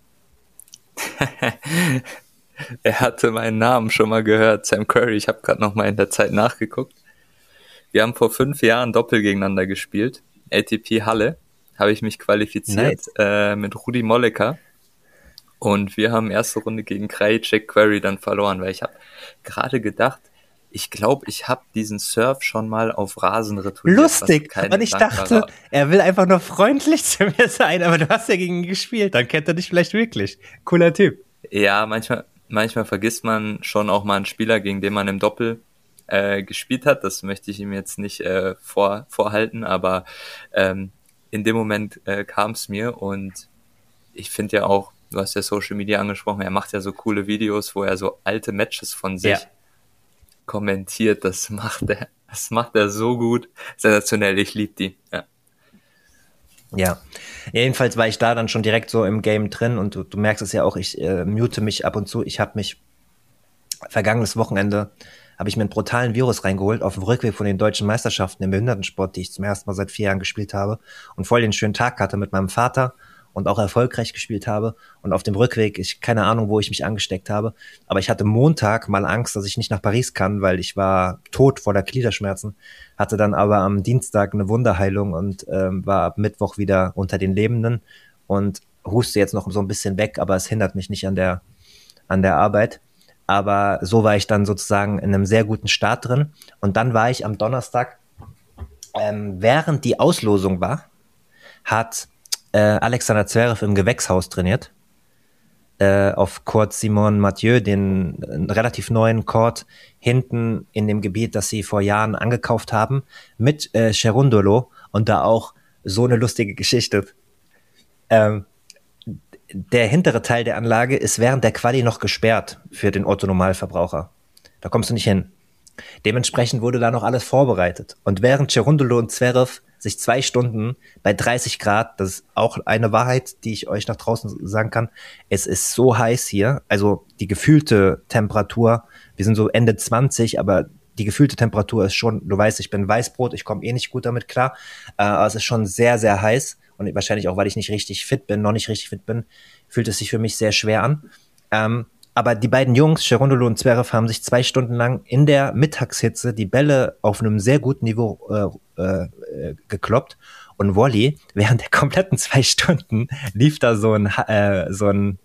Speaker 2: Er hatte meinen Namen schon mal gehört, Sam Curry. Ich habe gerade noch mal in der Zeit nachgeguckt. Wir haben vor fünf Jahren Doppel gegeneinander gespielt. A T P Halle habe ich mich qualifiziert, nice. äh, mit Rudi Molleker. Und wir haben erste Runde gegen Krajicek Query dann verloren, weil ich habe gerade gedacht, ich glaube, ich habe diesen Surf schon mal auf Rasen retourniert.
Speaker 1: Lustig, und ich dachte, war. Er will einfach nur freundlich zu mir sein, aber du hast ja gegen ihn gespielt, dann kennt er dich vielleicht wirklich. Cooler Typ.
Speaker 2: Ja, manchmal, manchmal vergisst man schon auch mal einen Spieler, gegen den man im Doppel Äh, gespielt hat. Das möchte ich ihm jetzt nicht äh, vor, vorhalten, aber ähm, in dem Moment äh, kam es mir, und ich finde ja auch, du hast ja Social Media angesprochen, er macht ja so coole Videos, wo er so alte Matches von sich ja. kommentiert. Das macht er, das macht er so gut. Sensationell, ich liebe die. Ja.
Speaker 1: Ja, jedenfalls war ich da dann schon direkt so im Game drin, und du, du merkst es ja auch, ich äh, mute mich ab und zu. Ich habe mich vergangenes Wochenende habe ich mir einen brutalen Virus reingeholt auf dem Rückweg von den deutschen Meisterschaften im Behindertensport, die ich zum ersten Mal seit vier Jahren gespielt habe, und voll den schönen Tag hatte mit meinem Vater und auch erfolgreich gespielt habe. Und auf dem Rückweg, ich keine Ahnung, wo ich mich angesteckt habe, aber ich hatte Montag mal Angst, dass ich nicht nach Paris kann, weil ich war tot vor der Gliederschmerzen, hatte dann aber am Dienstag eine Wunderheilung und ähm, war ab Mittwoch wieder unter den Lebenden und huste jetzt noch so ein bisschen weg, aber es hindert mich nicht an der an der Arbeit. Aber so war ich dann sozusagen in einem sehr guten Start drin. Und dann war ich am Donnerstag, ähm, während die Auslosung war, hat äh, Alexander Zverev im Gewächshaus trainiert. Äh, auf Court Simon Mathieu, den äh, relativ neuen Court hinten in dem Gebiet, das sie vor Jahren angekauft haben, mit äh, Cherundolo. Und da auch so eine lustige Geschichte. Ähm, Der hintere Teil der Anlage ist während der Quali noch gesperrt für den Otto-Normalverbraucher. Da kommst du nicht hin. Dementsprechend wurde da noch alles vorbereitet. Und während Cherundolo und Zverev sich zwei Stunden bei dreißig Grad, das ist auch eine Wahrheit, die ich euch nach draußen sagen kann, es ist so heiß hier, also die gefühlte Temperatur, wir sind so Ende zwanzig, aber die gefühlte Temperatur ist schon, du weißt, ich bin Weißbrot, ich komme eh nicht gut damit klar, äh, aber es ist schon sehr, sehr heiß. Und wahrscheinlich auch, weil ich nicht richtig fit bin, noch nicht richtig fit bin, fühlt es sich für mich sehr schwer an. Ähm, aber die beiden Jungs, Cherundolo und Zverev, haben sich zwei Stunden lang in der Mittagshitze die Bälle auf einem sehr guten Niveau äh, äh, gekloppt. Und Wally, während der kompletten zwei Stunden lief da so ein äh, so ein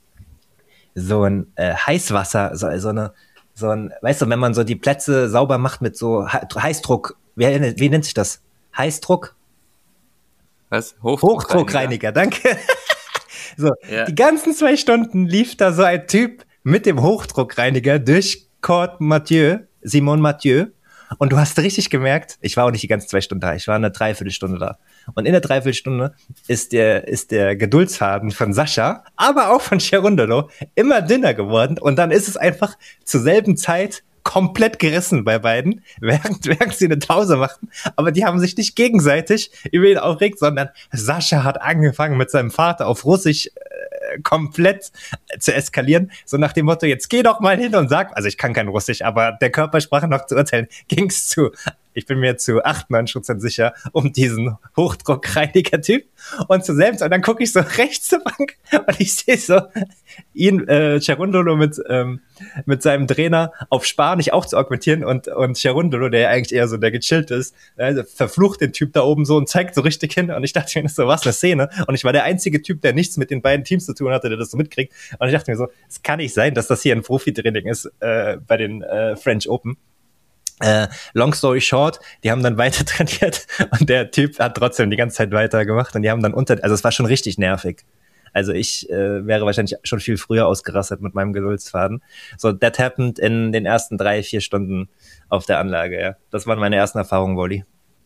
Speaker 1: so ein äh, Heißwasser, so, so eine so ein, weißt du, wenn man so die Plätze sauber macht mit so Heißdruck, wie, wie nennt sich das? Heißdruck?
Speaker 2: Was?
Speaker 1: Hochdruckreiniger, Hochdruckreiniger, danke. So,
Speaker 2: Ja.
Speaker 1: die ganzen zwei Stunden lief da so ein Typ mit dem Hochdruckreiniger durch Court Mathieu, Simon Mathieu. Und du hast richtig gemerkt, ich war auch nicht die ganzen zwei Stunden da, ich war eine Dreiviertelstunde da. Und in der Dreiviertelstunde ist der, ist der Geduldsfaden von Sascha, aber auch von Cherundolo immer dünner geworden. Und dann ist es einfach zur selben Zeit komplett gerissen bei beiden, während, während sie eine Pause machten. Aber die haben sich nicht gegenseitig über ihn aufgeregt, sondern Sascha hat angefangen mit seinem Vater auf Russisch äh, komplett zu eskalieren. So nach dem Motto, jetzt geh doch mal hin und sag, also ich kann kein Russisch, aber der Körpersprache noch zu urteilen, ging's zu, ich bin mir zu achtundneunzig Prozent sicher, um diesen Hochdruckreiniger-Typ. Und zu selbst, und dann gucke ich so rechts zur Bank und ich sehe so ihn, äh, Cherundolo mit, ähm, mit seinem Trainer auf Spanisch auch zu augmentieren und, und Cherundolo, der ja eigentlich eher so der gechillt ist, also verflucht den Typ da oben so und zeigt so richtig hin. Und ich dachte mir, das ist so was, eine Szene. Und ich war der einzige Typ, der nichts mit den beiden Teams zu tun hatte, der das so mitkriegt. Und ich dachte mir so, es kann nicht sein, dass das hier ein Profi-Training ist äh, bei den äh, French Open. Äh, long story short, die haben dann weiter trainiert und der Typ hat trotzdem die ganze Zeit weiter gemacht und die haben dann unter, also es war schon richtig nervig. Also ich äh, wäre wahrscheinlich schon viel früher ausgerastet mit meinem Geduldsfaden. So, that happened in den ersten drei, vier Stunden auf der Anlage, ja. Das waren meine ersten Erfahrungen, Wally.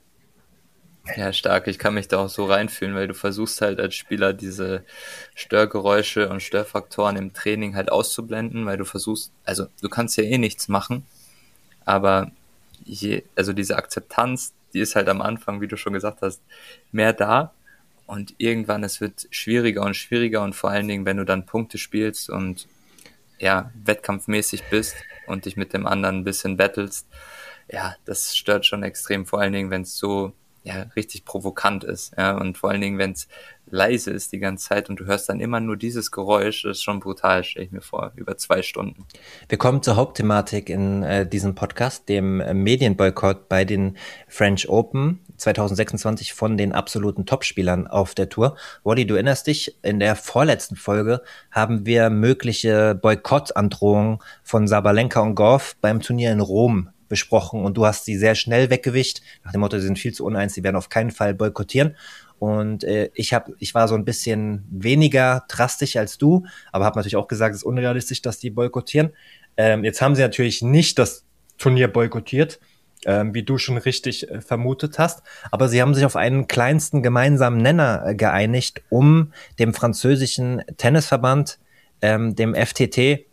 Speaker 2: Ja, stark. Ich kann mich da auch so reinfühlen, weil du versuchst halt als Spieler diese Störgeräusche und Störfaktoren im Training halt auszublenden, weil du versuchst, also du kannst ja eh nichts machen, aber je, also diese Akzeptanz, die ist halt am Anfang, wie du schon gesagt hast, mehr da und irgendwann es wird schwieriger und schwieriger und vor allen Dingen, wenn du dann Punkte spielst und ja, wettkampfmäßig bist und dich mit dem anderen ein bisschen battlest, ja, das stört schon extrem, vor allen Dingen, wenn es so ja richtig provokant ist, ja, und vor allen Dingen, wenn es leise ist die ganze Zeit und du hörst dann immer nur dieses Geräusch, das ist schon brutal, stelle ich mir vor, über zwei Stunden.
Speaker 1: Wir kommen zur Hauptthematik in äh, diesem Podcast, dem äh, Medienboykott bei den French Open zwanzig sechsundzwanzig von den absoluten Topspielern auf der Tour. Wally, du erinnerst dich, in der vorletzten Folge haben wir mögliche Boykottandrohungen von Sabalenka und Gauff beim Turnier in Rom besprochen und du hast sie sehr schnell weggewischt, nach dem Motto, sie sind viel zu uneins, sie werden auf keinen Fall boykottieren. Und äh, ich hab, ich war so ein bisschen weniger drastisch als du, aber habe natürlich auch gesagt, es ist unrealistisch, dass die boykottieren. Ähm, jetzt haben sie natürlich nicht das Turnier boykottiert, ähm, wie du schon richtig äh, vermutet hast, aber sie haben sich auf einen kleinsten gemeinsamen Nenner äh, geeinigt, um dem französischen Tennisverband, ähm, dem F T T,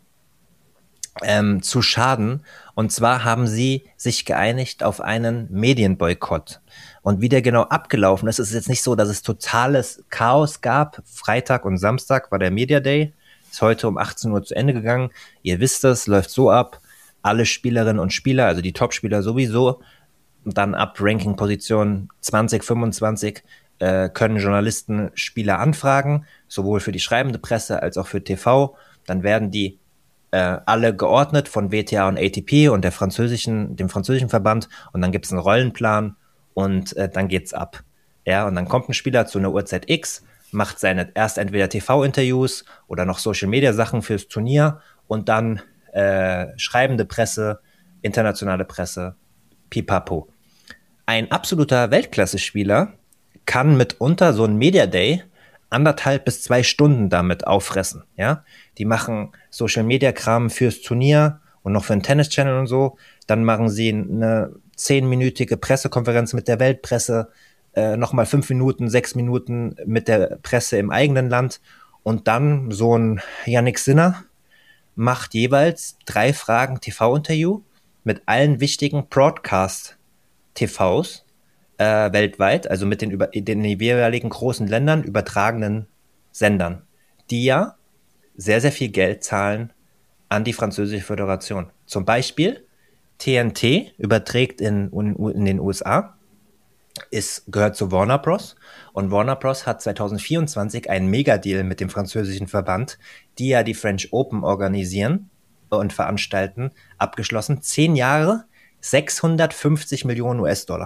Speaker 1: ähm, zu schaden. Und zwar haben sie sich geeinigt auf einen Medienboykott. Und wie der genau abgelaufen ist, ist es jetzt nicht so, dass es totales Chaos gab. Freitag und Samstag war der Media Day. Ist heute um achtzehn Uhr zu Ende gegangen. Ihr wisst es, läuft so ab. Alle Spielerinnen und Spieler, also die Topspieler sowieso, dann ab Ranking-Position zwanzig, fünfundzwanzig, äh, können Journalisten Spieler anfragen, sowohl für die schreibende Presse als auch für T V. Dann werden die äh, alle geordnet von W T A und A T P und der französischen, dem französischen Verband. Und dann gibt es einen Rollenplan und äh, dann geht's ab. Ja, und dann kommt ein Spieler zu einer Uhrzeit X, macht seine erst entweder T V-Interviews oder noch Social-Media-Sachen fürs Turnier und dann äh, schreibende Presse, internationale Presse, pipapo. Ein absoluter Weltklasse-Spieler kann mitunter so ein Media Day anderthalb bis zwei Stunden damit auffressen, ja. Die machen Social-Media-Kram fürs Turnier und noch für den Tennis-Channel und so. Dann machen sie eine zehnminütige Pressekonferenz mit der Weltpresse, äh, nochmal fünf Minuten, sechs Minuten mit der Presse im eigenen Land. Und dann so ein Jannik Sinner macht jeweils drei Fragen T V-Interview mit allen wichtigen Broadcast-T Vs äh, weltweit, also mit den, über, den jeweiligen großen Ländern übertragenen Sendern, die ja sehr, sehr viel Geld zahlen an die französische Föderation. Zum Beispiel T N T überträgt in, in den U S A, ist, gehört zu Warner Bros. Und Warner Bros. Hat zwanzig vierundzwanzig einen Megadeal mit dem französischen Verband, die ja die French Open organisieren und veranstalten, abgeschlossen. Zehn Jahre, sechshundertfünfzig Millionen U S-Dollar.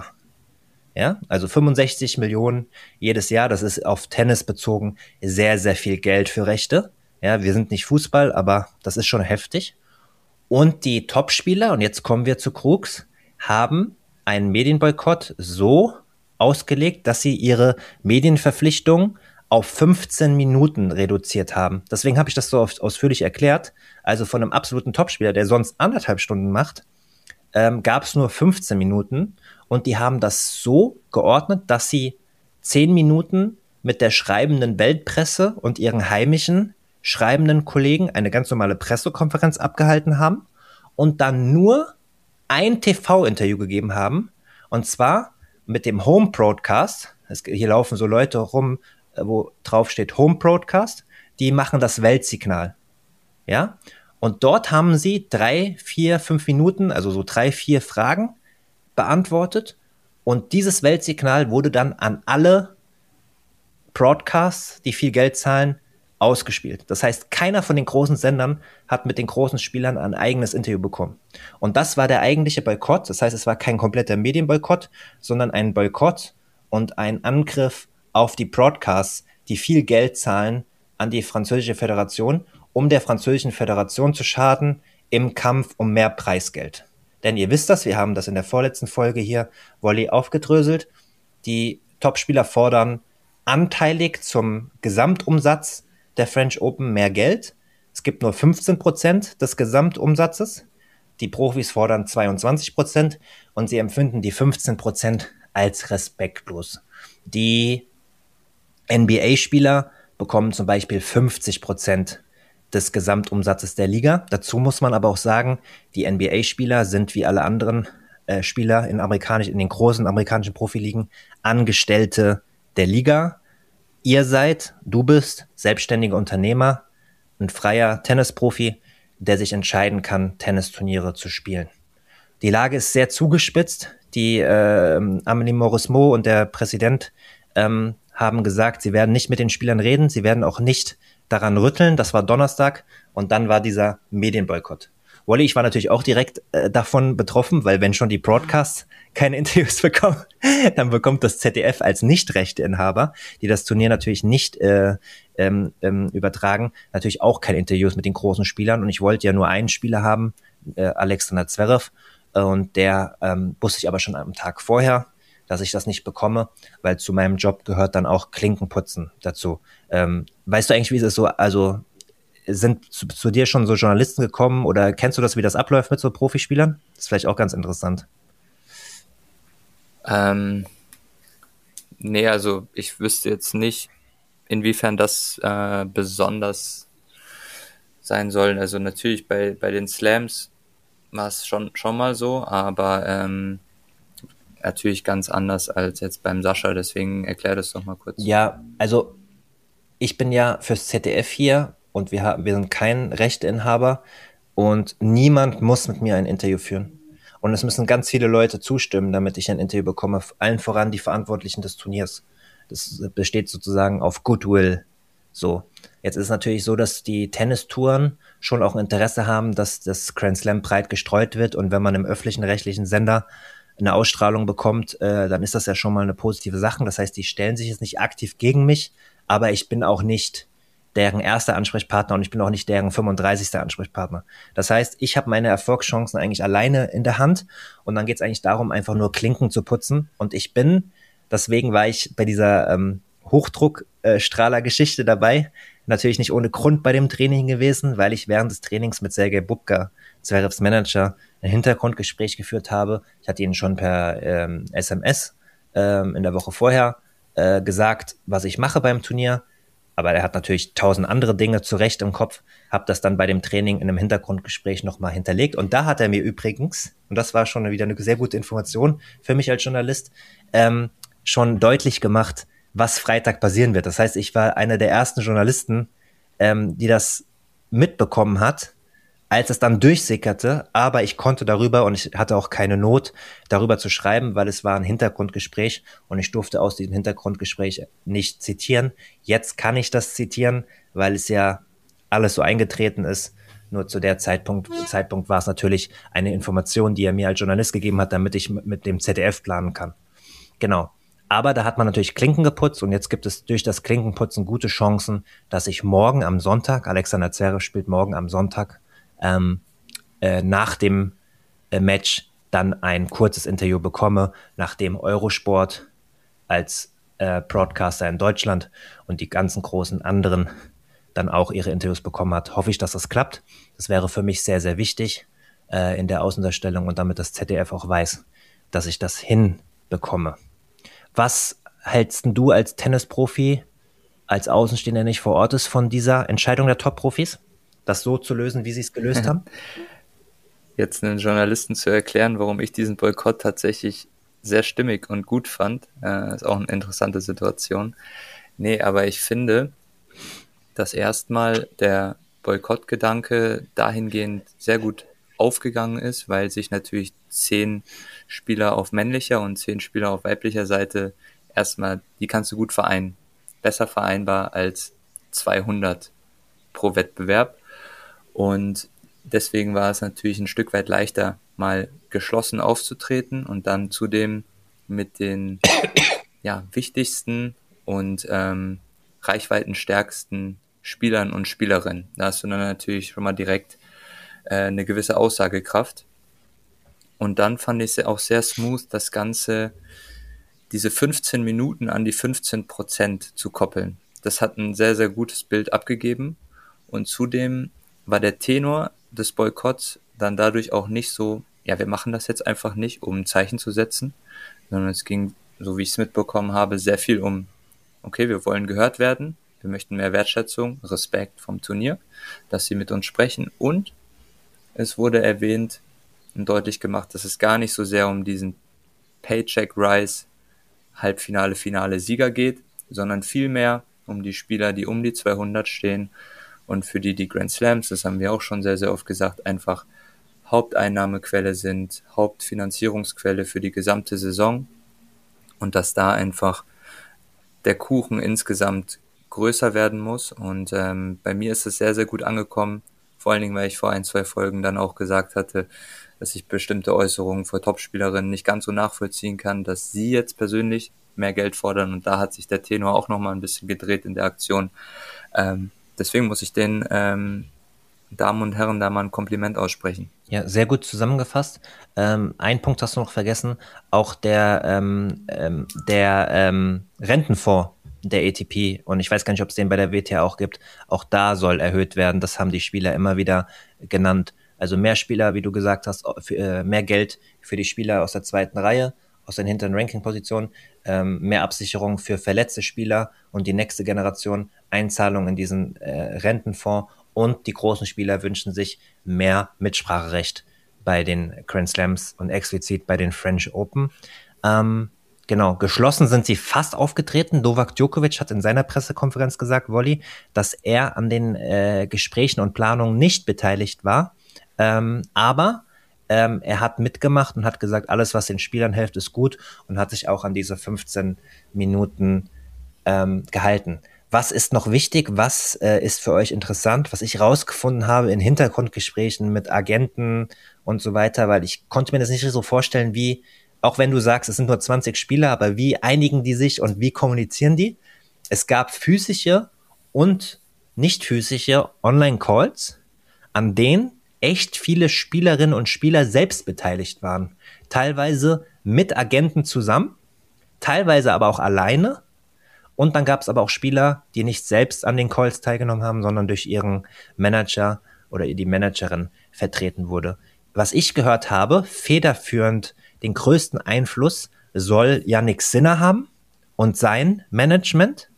Speaker 1: Ja, also fünfundsechzig Millionen jedes Jahr. Das ist auf Tennis bezogen sehr, sehr viel Geld für Rechte. Ja, wir sind nicht Fußball, aber das ist schon heftig. Und die Topspieler, und jetzt kommen wir zu Krux, haben einen Medienboykott so ausgelegt, dass sie ihre Medienverpflichtung auf fünfzehn Minuten reduziert haben. Deswegen habe ich das so oft ausführlich erklärt. Also von einem absoluten Topspieler, der sonst anderthalb Stunden macht, ähm, gab es nur fünfzehn Minuten. Und die haben das so geordnet, dass sie zehn Minuten mit der schreibenden Weltpresse und ihren heimischen schreibenden Kollegen eine ganz normale Pressekonferenz abgehalten haben und dann nur ein T V-Interview gegeben haben. Und zwar mit dem Home Broadcast. Es, hier laufen so Leute rum, wo drauf steht Home Broadcast. Die machen das Weltsignal. Ja? Und dort haben sie drei, vier, fünf Minuten, also so drei, vier Fragen beantwortet. Und dieses Weltsignal wurde dann an alle Broadcasts, die viel Geld zahlen, ausgespielt. Das heißt, keiner von den großen Sendern hat mit den großen Spielern ein eigenes Interview bekommen. Und das war der eigentliche Boykott. Das heißt, es war kein kompletter Medienboykott, sondern ein Boykott und ein Angriff auf die Broadcasts, die viel Geld zahlen an die französische Föderation, um der französischen Föderation zu schaden im Kampf um mehr Preisgeld. Denn ihr wisst das, wir haben das in der vorletzten Folge hier Volley aufgedröselt. Die Topspieler fordern anteilig zum Gesamtumsatz der French Open mehr Geld. Es gibt nur fünfzehn Prozent des Gesamtumsatzes. Die Profis fordern zweiundzwanzig Prozent und sie empfinden die fünfzehn Prozent als respektlos. Die N B A-Spieler bekommen zum Beispiel fünfzig Prozent des Gesamtumsatzes der Liga. Dazu muss man aber auch sagen, die N B A-Spieler sind wie alle anderen äh, Spieler in, amerikanisch, in den großen amerikanischen Profiligen Angestellte der Liga. Ihr seid, du bist selbstständiger Unternehmer, ein freier Tennisprofi, der sich entscheiden kann, Tennisturniere zu spielen. Die Lage ist sehr zugespitzt. Die äh, Amélie Mauresmo und der Präsident ähm, haben gesagt, sie werden nicht mit den Spielern reden, sie werden auch nicht daran rütteln. Das war Donnerstag und dann war dieser Medienboykott. Wally, ich war natürlich auch direkt äh, davon betroffen, weil wenn schon die Broadcasts keine Interviews bekommen, dann bekommt das Z D F als Nicht-Rechteinhaber, die das Turnier natürlich nicht äh, ähm, ähm, übertragen, natürlich auch keine Interviews mit den großen Spielern. Und ich wollte ja nur einen Spieler haben, äh, Alexander Zverev, äh, und der ähm, wusste ich aber schon am Tag vorher, dass ich das nicht bekomme, weil zu meinem Job gehört dann auch Klinkenputzen dazu. Ähm, weißt du eigentlich, wie es ist so, also sind zu, zu dir schon so Journalisten gekommen oder kennst du das, wie das abläuft mit so Profispielern? Das ist vielleicht auch ganz interessant.
Speaker 2: Ähm, nee, also ich wüsste jetzt nicht, inwiefern das äh, besonders sein soll. Also natürlich bei, bei den Slams war es schon, schon mal so, aber ähm, natürlich ganz anders als jetzt beim Sascha, deswegen erklär das doch mal kurz.
Speaker 1: Ja, also ich bin ja fürs Z D F hier und wir haben, wir sind kein Rechteinhaber und niemand muss mit mir ein Interview führen. Und es müssen ganz viele Leute zustimmen, damit ich ein Interview bekomme, allen voran die Verantwortlichen des Turniers. Das besteht sozusagen auf Goodwill. So. Jetzt ist es natürlich so, dass die Tennistouren schon auch ein Interesse haben, dass das Grand Slam breit gestreut wird und wenn man im öffentlichen rechtlichen Sender eine Ausstrahlung bekommt, äh, dann ist das ja schon mal eine positive Sache. Das heißt, die stellen sich jetzt nicht aktiv gegen mich, aber ich bin auch nicht deren erster Ansprechpartner und ich bin auch nicht deren fünfunddreißigster Ansprechpartner. Das heißt, ich habe meine Erfolgschancen eigentlich alleine in der Hand und dann geht es eigentlich darum, einfach nur Klinken zu putzen und ich bin, deswegen war ich bei dieser ähm, Hochdruckstrahler-Geschichte dabei, natürlich nicht ohne Grund bei dem Training gewesen, weil ich während des Trainings mit Sergej Bubka, Zverevs Manager, ein Hintergrundgespräch geführt habe. Ich hatte ihn schon per ähm, S M S ähm, in der Woche vorher äh, gesagt, was ich mache beim Turnier. Aber er hat natürlich tausend andere Dinge zurecht im Kopf, habe das dann bei dem Training in einem Hintergrundgespräch nochmal hinterlegt. Und da hat er mir übrigens, und das war schon wieder eine sehr gute Information für mich als Journalist, ähm, schon deutlich gemacht, was Freitag passieren wird. Das heißt, ich war einer der ersten Journalisten, ähm, die das mitbekommen hat, als es dann durchsickerte, aber ich konnte darüber und ich hatte auch keine Not, darüber zu schreiben, weil es war ein Hintergrundgespräch und ich durfte aus diesem Hintergrundgespräch nicht zitieren. Jetzt kann ich das zitieren, weil es ja alles so eingetreten ist. Nur zu der Zeitpunkt, Zeitpunkt war es natürlich eine Information, die er mir als Journalist gegeben hat, damit ich mit dem Z D F planen kann. Genau. Aber da hat man natürlich Klinken geputzt und jetzt gibt es durch das Klinkenputzen gute Chancen, dass ich morgen am Sonntag, Alexander Zverev spielt morgen am Sonntag, Ähm, äh, nach dem äh, Match dann ein kurzes Interview bekomme, nachdem Eurosport als äh, Broadcaster in Deutschland und die ganzen großen anderen dann auch ihre Interviews bekommen hat. Hoffe ich, dass das klappt. Das wäre für mich sehr, sehr wichtig äh, in der Außendarstellung und damit das Z D F auch weiß, dass ich das hinbekomme. Was hältst denn du als Tennisprofi, als Außenstehender nicht vor Ort ist, von dieser Entscheidung der Top-Profis, das so zu lösen, wie sie es gelöst haben?
Speaker 2: Jetzt einen Journalisten zu erklären, warum ich diesen Boykott tatsächlich sehr stimmig und gut fand, äh, ist auch eine interessante Situation. Nee, aber ich finde, dass erstmal der Boykottgedanke dahingehend sehr gut aufgegangen ist, weil sich natürlich zehn Spieler auf männlicher und zehn Spieler auf weiblicher Seite erstmal, die kannst du gut vereinen. Besser vereinbar als zweihundert pro Wettbewerb. Und deswegen war es natürlich ein Stück weit leichter, mal geschlossen aufzutreten und dann zudem mit den ja, wichtigsten und ähm, reichweitenstärksten Spielern und Spielerinnen. Da hast du dann natürlich schon mal direkt äh, eine gewisse Aussagekraft. Und dann fand ich es auch sehr smooth, das Ganze, diese fünfzehn Minuten an die fünfzehn Prozent zu koppeln. Das hat ein sehr, sehr gutes Bild abgegeben. Und zudem war der Tenor des Boykotts dann dadurch auch nicht so, ja, wir machen das jetzt einfach nicht, um ein Zeichen zu setzen, sondern es ging, so wie ich es mitbekommen habe, sehr viel um, okay, wir wollen gehört werden, wir möchten mehr Wertschätzung, Respekt vom Turnier, dass sie mit uns sprechen, und es wurde erwähnt und deutlich gemacht, dass es gar nicht so sehr um diesen Paycheck-Rise, Halbfinale, Finale, Sieger geht, sondern vielmehr um die Spieler, die um die zweihundert stehen und für die die Grand Slams, das haben wir auch schon sehr, sehr oft gesagt, einfach Haupteinnahmequelle sind, Hauptfinanzierungsquelle für die gesamte Saison, und dass da einfach der Kuchen insgesamt größer werden muss. Und ähm, bei mir ist es sehr, sehr gut angekommen, vor allen Dingen, weil ich vor ein, zwei Folgen dann auch gesagt hatte, dass ich bestimmte Äußerungen vor Topspielerinnen nicht ganz so nachvollziehen kann, dass sie jetzt persönlich mehr Geld fordern, und da hat sich der Tenor auch nochmal ein bisschen gedreht in der Aktion. Ähm, deswegen muss ich den ähm, Damen und Herren da mal ein Kompliment aussprechen.
Speaker 1: Ja, sehr gut zusammengefasst. Ähm, ein Punkt hast du noch vergessen, auch der, ähm, ähm, der ähm, Rentenfonds der A T P, und ich weiß gar nicht, ob es den bei der W T A auch gibt, auch da soll erhöht werden. Das haben die Spieler immer wieder genannt. Also mehr Spieler, wie du gesagt hast, für, äh, mehr Geld für die Spieler aus der zweiten Reihe, aus den hinteren Ranking-Positionen, ähm, mehr Absicherung für verletzte Spieler und die nächste Generation, Einzahlung in diesen äh, Rentenfonds, und die großen Spieler wünschen sich mehr Mitspracherecht bei den Grand Slams und explizit bei den French Open. Ähm, genau, geschlossen sind sie fast aufgetreten. Novak Djokovic hat in seiner Pressekonferenz gesagt, Wolli, dass er an den äh, Gesprächen und Planungen nicht beteiligt war, ähm, aber ähm, er hat mitgemacht und hat gesagt, alles, was den Spielern hilft, ist gut, und hat sich auch an diese fünfzehn Minuten ähm, gehalten. Was ist noch wichtig? Was äh, ist für euch interessant? Was ich rausgefunden habe in Hintergrundgesprächen mit Agenten und so weiter, weil ich konnte mir das nicht so vorstellen, wie, auch wenn du sagst, es sind nur zwanzig Spieler, aber wie einigen die sich und wie kommunizieren die? Es gab physische und nicht physische Online-Calls, an denen echt viele Spielerinnen und Spieler selbst beteiligt waren. Teilweise mit Agenten zusammen, teilweise aber auch alleine. Und dann gab es aber auch Spieler, die nicht selbst an den Calls teilgenommen haben, sondern durch ihren Manager oder die Managerin vertreten wurde. Was ich gehört habe, federführend den größten Einfluss soll Jannik Sinner haben und sein Management,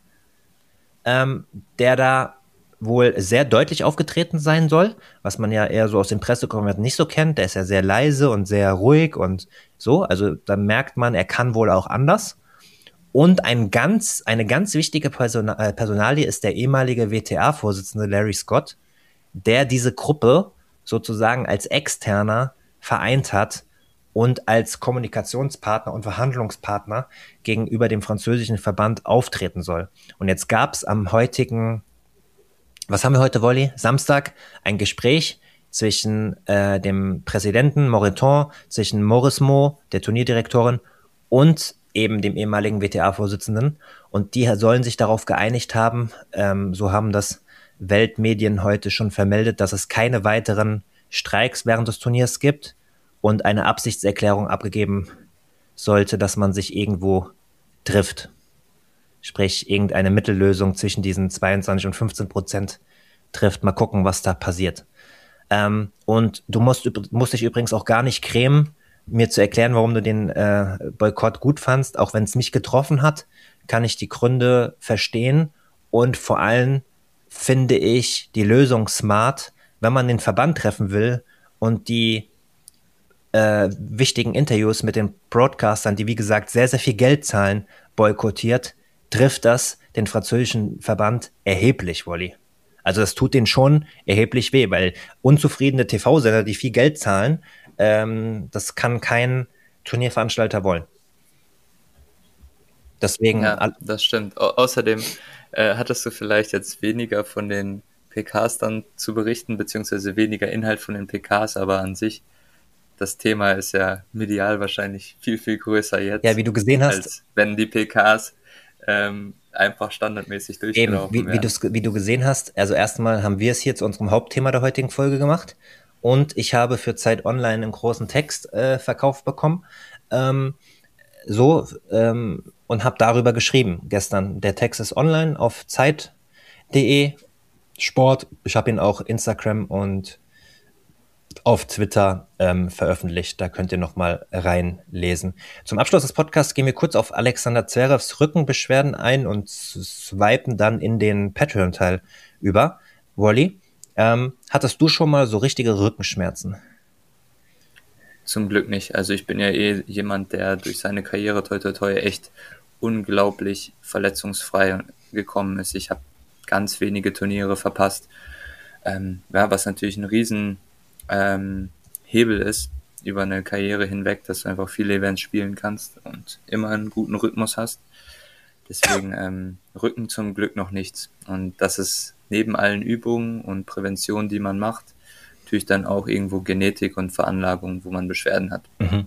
Speaker 1: ähm, der da wohl sehr deutlich aufgetreten sein soll, was man ja eher so aus den Pressekonferenzen nicht so kennt. Der ist ja sehr leise und sehr ruhig und so. Also da merkt man, er kann wohl auch anders. Und ein ganz, eine ganz wichtige Person- Personalie ist der ehemalige W T A-Vorsitzende Larry Scott, der diese Gruppe sozusagen als Externer vereint hat und als Kommunikationspartner und Verhandlungspartner gegenüber dem französischen Verband auftreten soll. Und jetzt gab es am heutigen, was haben wir heute, Wolli? Samstag, ein Gespräch zwischen äh, dem Präsidenten Moreton, zwischen Mauresmo, der Turnierdirektorin, und eben dem ehemaligen W T A-Vorsitzenden. Und die sollen sich darauf geeinigt haben, ähm, so haben das Weltmedien heute schon vermeldet, dass es keine weiteren Streiks während des Turniers gibt und eine Absichtserklärung abgegeben sollte, dass man sich irgendwo trifft. sprich irgendeine Mittellösung zwischen diesen zweiundzwanzig und fünfzehn Prozent trifft. Mal gucken, was da passiert. Ähm, und du musst, musst dich übrigens auch gar nicht grämen, mir zu erklären, warum du den äh, Boykott gut fandst. Auch wenn es mich getroffen hat, kann ich die Gründe verstehen. Und vor allem finde ich die Lösung smart, wenn man den Verband treffen will und die äh, wichtigen Interviews mit den Broadcastern, die wie gesagt sehr, sehr viel Geld zahlen, boykottiert, trifft das den französischen Verband erheblich, Wolli. Also das tut denen schon erheblich weh, weil unzufriedene T V-Sender, die viel Geld zahlen, ähm, das kann kein Turnierveranstalter wollen. Deswegen.
Speaker 2: Ja, das stimmt. Au außerdem äh, hattest du vielleicht jetzt weniger von den P Ks dann zu berichten, beziehungsweise weniger Inhalt von den P Ks, aber an sich, das Thema ist ja medial wahrscheinlich viel, viel größer jetzt.
Speaker 1: Ja, wie du gesehen hast.
Speaker 2: Als wenn die P Ks ähm, einfach standardmäßig durchgelaufen
Speaker 1: Eben, wie,
Speaker 2: werden.
Speaker 1: wie, wie du gesehen hast, also erstmal haben wir es hier zu unserem Hauptthema der heutigen Folge gemacht und ich habe für Zeit Online einen großen Text äh, verkauft bekommen, ähm, so ähm, und habe darüber geschrieben gestern. Der Text ist online auf Zeit punkt de Sport. Ich habe ihn auch Instagram und auf Twitter ähm, veröffentlicht. Da könnt ihr nochmal reinlesen. Zum Abschluss des Podcasts gehen wir kurz auf Alexander Zverevs Rückenbeschwerden ein und swipen dann in den Patreon-Teil über. Wolli, ähm, hattest du schon mal so richtige Rückenschmerzen?
Speaker 2: Zum Glück nicht. Also ich bin ja eh jemand, der durch seine Karriere toi toi toi echt unglaublich verletzungsfrei gekommen ist. Ich habe ganz wenige Turniere verpasst. Ähm, ja, was natürlich ein riesen ähm, Hebel ist über eine Karriere hinweg, dass du einfach viele Events spielen kannst und immer einen guten Rhythmus hast. Deswegen ähm, Rücken zum Glück noch nichts. Und das ist neben allen Übungen und Prävention, die man macht, natürlich dann auch irgendwo Genetik und Veranlagung, wo man Beschwerden hat.
Speaker 1: Mhm.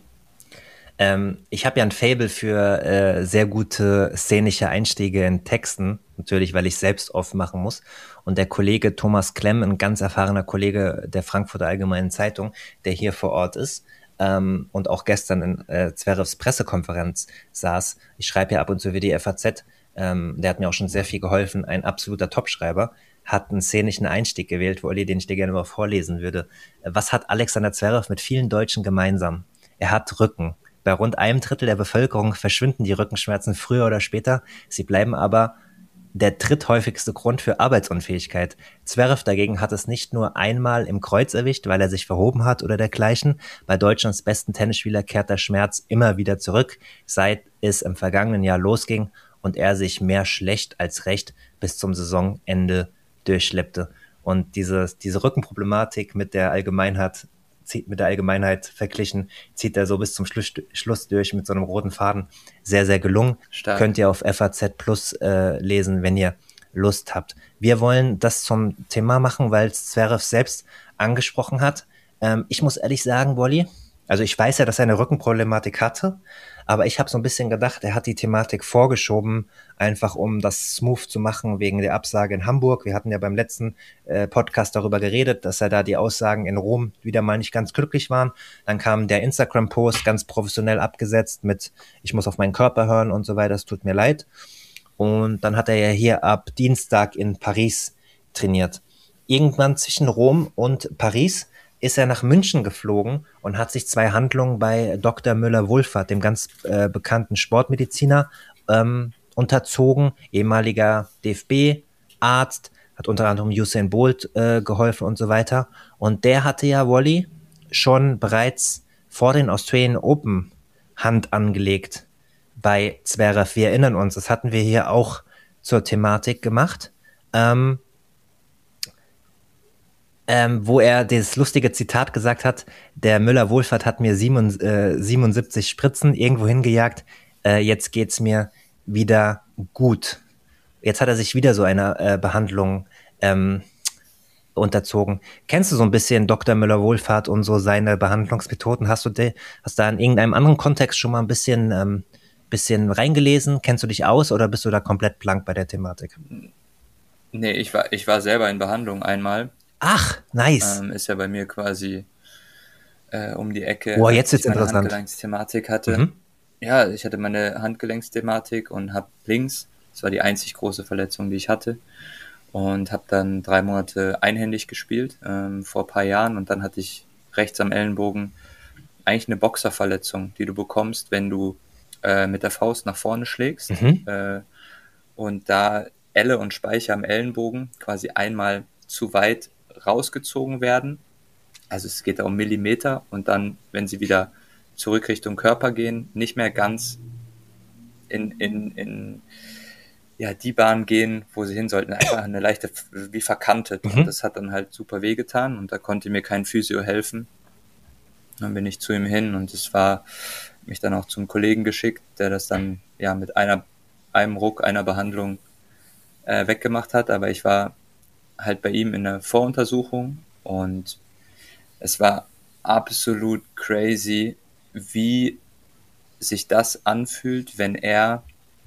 Speaker 1: Ähm, ich habe ja ein Faible für äh, sehr gute szenische Einstiege in Texten, natürlich, weil ich selbst oft machen muss. Und der Kollege Thomas Klemm, ein ganz erfahrener Kollege der Frankfurter Allgemeinen Zeitung, der hier vor Ort ist ähm, und auch gestern in äh, Zverevs Pressekonferenz saß. Ich schreibe ja ab und zu für die F A Z. Ähm, der hat mir auch schon sehr viel geholfen. Ein absoluter Topschreiber. Hat einen szenischen Einstieg gewählt, Wolli, den ich dir gerne mal vorlesen würde. Was hat Alexander Zverev mit vielen Deutschen gemeinsam? Er hat Rücken. Bei rund einem Drittel der Bevölkerung verschwinden die Rückenschmerzen früher oder später. Sie bleiben aber der dritthäufigste Grund für Arbeitsunfähigkeit. Zverev dagegen hat es nicht nur einmal im Kreuz erwischt, weil er sich verhoben hat oder dergleichen. Bei Deutschlands besten Tennisspieler kehrt der Schmerz immer wieder zurück, seit es im vergangenen Jahr losging und er sich mehr schlecht als recht bis zum Saisonende durchschleppte. Und diese, diese Rückenproblematik mit der Allgemeinheit zieht mit der Allgemeinheit verglichen, zieht er so bis zum Schluss, Schluss durch mit so einem roten Faden. Sehr, sehr gelungen. Stark. Könnt ihr auf F A Z Plus äh, lesen, wenn ihr Lust habt. Wir wollen das zum Thema machen, weil es Zverev selbst angesprochen hat. Ähm, ich muss ehrlich sagen, Wolli, also ich weiß ja, dass er eine Rückenproblematik hatte, aber ich habe so ein bisschen gedacht, er hat die Thematik vorgeschoben, einfach um das smooth zu machen wegen der Absage in Hamburg. Wir hatten ja beim letzten äh, Podcast darüber geredet, dass er da die Aussagen in Rom wieder mal nicht ganz glücklich waren. Dann kam der Instagram-Post ganz professionell abgesetzt mit ich muss auf meinen Körper hören und so weiter, es tut mir leid. Und dann hat er ja hier ab Dienstag in Paris trainiert. Irgendwann zwischen Rom und Paris ist er nach München geflogen und hat sich zwei Handlungen bei Doktor Müller-Wohlfahrt, dem ganz äh, bekannten Sportmediziner, ähm, unterzogen, ehemaliger D F B-Arzt, hat unter anderem Usain Bolt äh, geholfen und so weiter. Und der hatte ja, Wolli, schon bereits vor den Australian Open Hand angelegt bei Zverev. Wir erinnern uns, das hatten wir hier auch zur Thematik gemacht. Ähm, Ähm, wo er das lustige Zitat gesagt hat, der Müller-Wohlfahrt hat mir siebenundsiebzig Spritzen irgendwo hingejagt, äh, jetzt geht's mir wieder gut. Jetzt hat er sich wieder so einer äh, Behandlung ähm, unterzogen. Kennst du so ein bisschen Doktor Müller-Wohlfahrt und so seine Behandlungsmethoden? Hast du de, hast da in irgendeinem anderen Kontext schon mal ein bisschen, ähm, bisschen reingelesen? Kennst du dich aus oder bist du da komplett blank bei der Thematik?
Speaker 2: Nee, ich war, ich war selber in Behandlung einmal.
Speaker 1: Ach, nice.
Speaker 2: Ähm, ist ja bei mir quasi äh, um die Ecke,
Speaker 1: Boah, jetzt
Speaker 2: als ich
Speaker 1: wird's
Speaker 2: meine
Speaker 1: interessant.
Speaker 2: Handgelenksthematik hatte.
Speaker 1: Mhm.
Speaker 2: Ja, ich hatte meine Handgelenksthematik und habe links Das war die einzig große Verletzung, die ich hatte. Und habe dann drei Monate einhändig gespielt ähm, vor ein paar Jahren. Und dann hatte ich rechts am Ellenbogen eigentlich eine Boxerverletzung, die du bekommst, wenn du äh, mit der Faust nach vorne schlägst.
Speaker 1: Mhm.
Speaker 2: Äh, und da Elle und Speiche am Ellenbogen quasi einmal zu weit rausgezogen werden. Also es geht da um Millimeter. Und dann, wenn sie wieder zurück Richtung Körper gehen, nicht mehr ganz in, in, in ja, die Bahn gehen, wo sie hin sollten. Einfach eine leichte, wie verkantet.
Speaker 1: Mhm.
Speaker 2: Und das hat dann halt super wehgetan und da konnte mir kein Physio helfen. Dann bin ich zu ihm hin und es war mich dann auch zum Kollegen geschickt, der das dann ja mit einer, einem Ruck, einer Behandlung äh, weggemacht hat. Aber ich war halt bei ihm in der Voruntersuchung und es war absolut crazy, wie sich das anfühlt, wenn er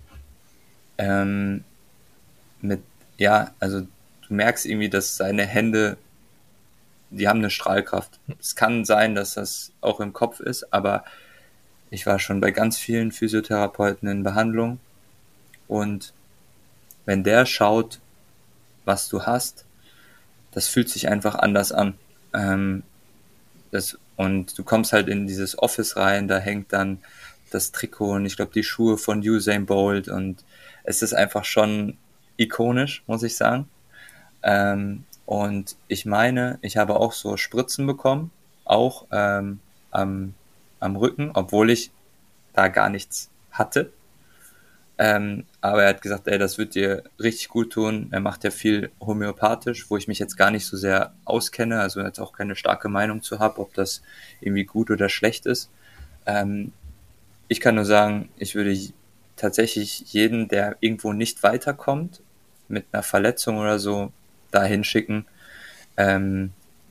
Speaker 2: ähm, mit, ja, also du merkst irgendwie, dass seine Hände, die haben eine Strahlkraft. Es kann sein, dass das auch im Kopf ist, aber ich war schon bei ganz vielen Physiotherapeuten in Behandlung und wenn der schaut, was du hast, das fühlt sich einfach anders an. Ähm, das, und du kommst halt in dieses Office rein, da hängt dann das Trikot und ich glaube die Schuhe von Usain Bolt und es ist einfach schon ikonisch, muss ich sagen. Ähm, und ich meine, ich habe auch so Spritzen bekommen, auch ähm, am, am Rücken, obwohl ich da gar nichts hatte. Ähm, aber er hat gesagt, ey, das wird dir richtig gut tun. Er macht ja viel homöopathisch, wo ich mich jetzt gar nicht so sehr auskenne, also jetzt auch keine starke Meinung zu habe, ob das irgendwie gut oder schlecht ist. Ähm, ich kann nur sagen, ich würde tatsächlich jeden, der irgendwo nicht weiterkommt, mit einer Verletzung oder so, dahin schicken, ähm,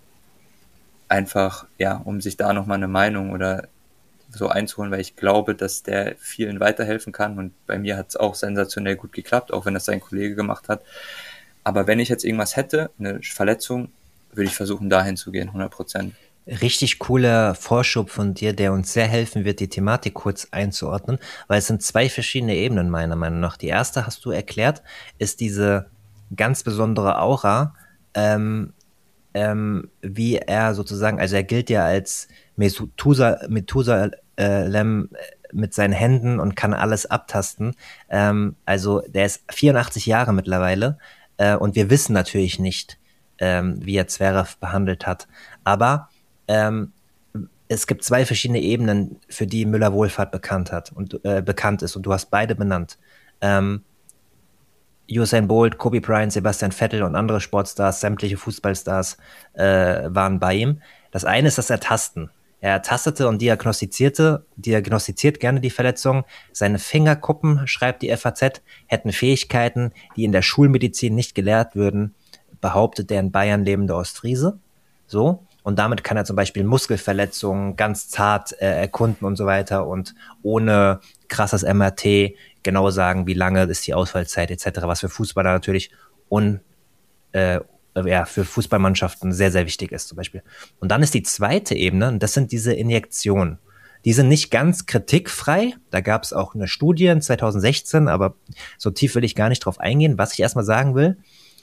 Speaker 2: einfach, ja, um sich da nochmal eine Meinung oder so einzuholen, weil ich glaube, dass der vielen weiterhelfen kann und bei mir hat es auch sensationell gut geklappt, auch wenn das sein Kollege gemacht hat. Aber wenn ich jetzt irgendwas hätte, eine Verletzung, würde ich versuchen, dahin zu gehen, hundert Prozent.
Speaker 1: Richtig cooler Vorschub von dir, der uns sehr helfen wird, die Thematik kurz einzuordnen, weil es sind zwei verschiedene Ebenen meiner Meinung nach. Die erste, hast du erklärt, ist diese ganz besondere Aura, ähm, ähm, wie er sozusagen, also er gilt ja als Methusa- Methusalem mit seinen Händen und kann alles abtasten. Ähm, also der ist vierundachtzig Jahre mittlerweile äh, und wir wissen natürlich nicht, ähm, wie er Zverev behandelt hat. Aber ähm, es gibt zwei verschiedene Ebenen, für die Müller-Wohlfahrt bekannt hat und äh, bekannt ist und du hast beide benannt. Ähm, Usain Bolt, Kobe Bryant, Sebastian Vettel und andere Sportstars, sämtliche Fußballstars äh, waren bei ihm. Das eine ist das Ertasten. Er tastete und diagnostizierte, diagnostiziert gerne die Verletzung. Seine Fingerkuppen, schreibt die F A Z, hätten Fähigkeiten, die in der Schulmedizin nicht gelehrt würden, behauptet der in Bayern lebende Ostfriese. So. Und damit kann er zum Beispiel Muskelverletzungen ganz zart äh, erkunden und so weiter und ohne krasses M R T genau sagen, wie lange ist die Ausfallzeit et cetera, was für Fußballer natürlich un, äh, ja, für Fußballmannschaften sehr, sehr wichtig ist zum Beispiel. Und dann ist die zweite Ebene, und das sind diese Injektionen. Die sind nicht ganz kritikfrei. Da gab es auch eine Studie in zwanzig sechzehn, aber so tief will ich gar nicht drauf eingehen. Was ich erstmal sagen will,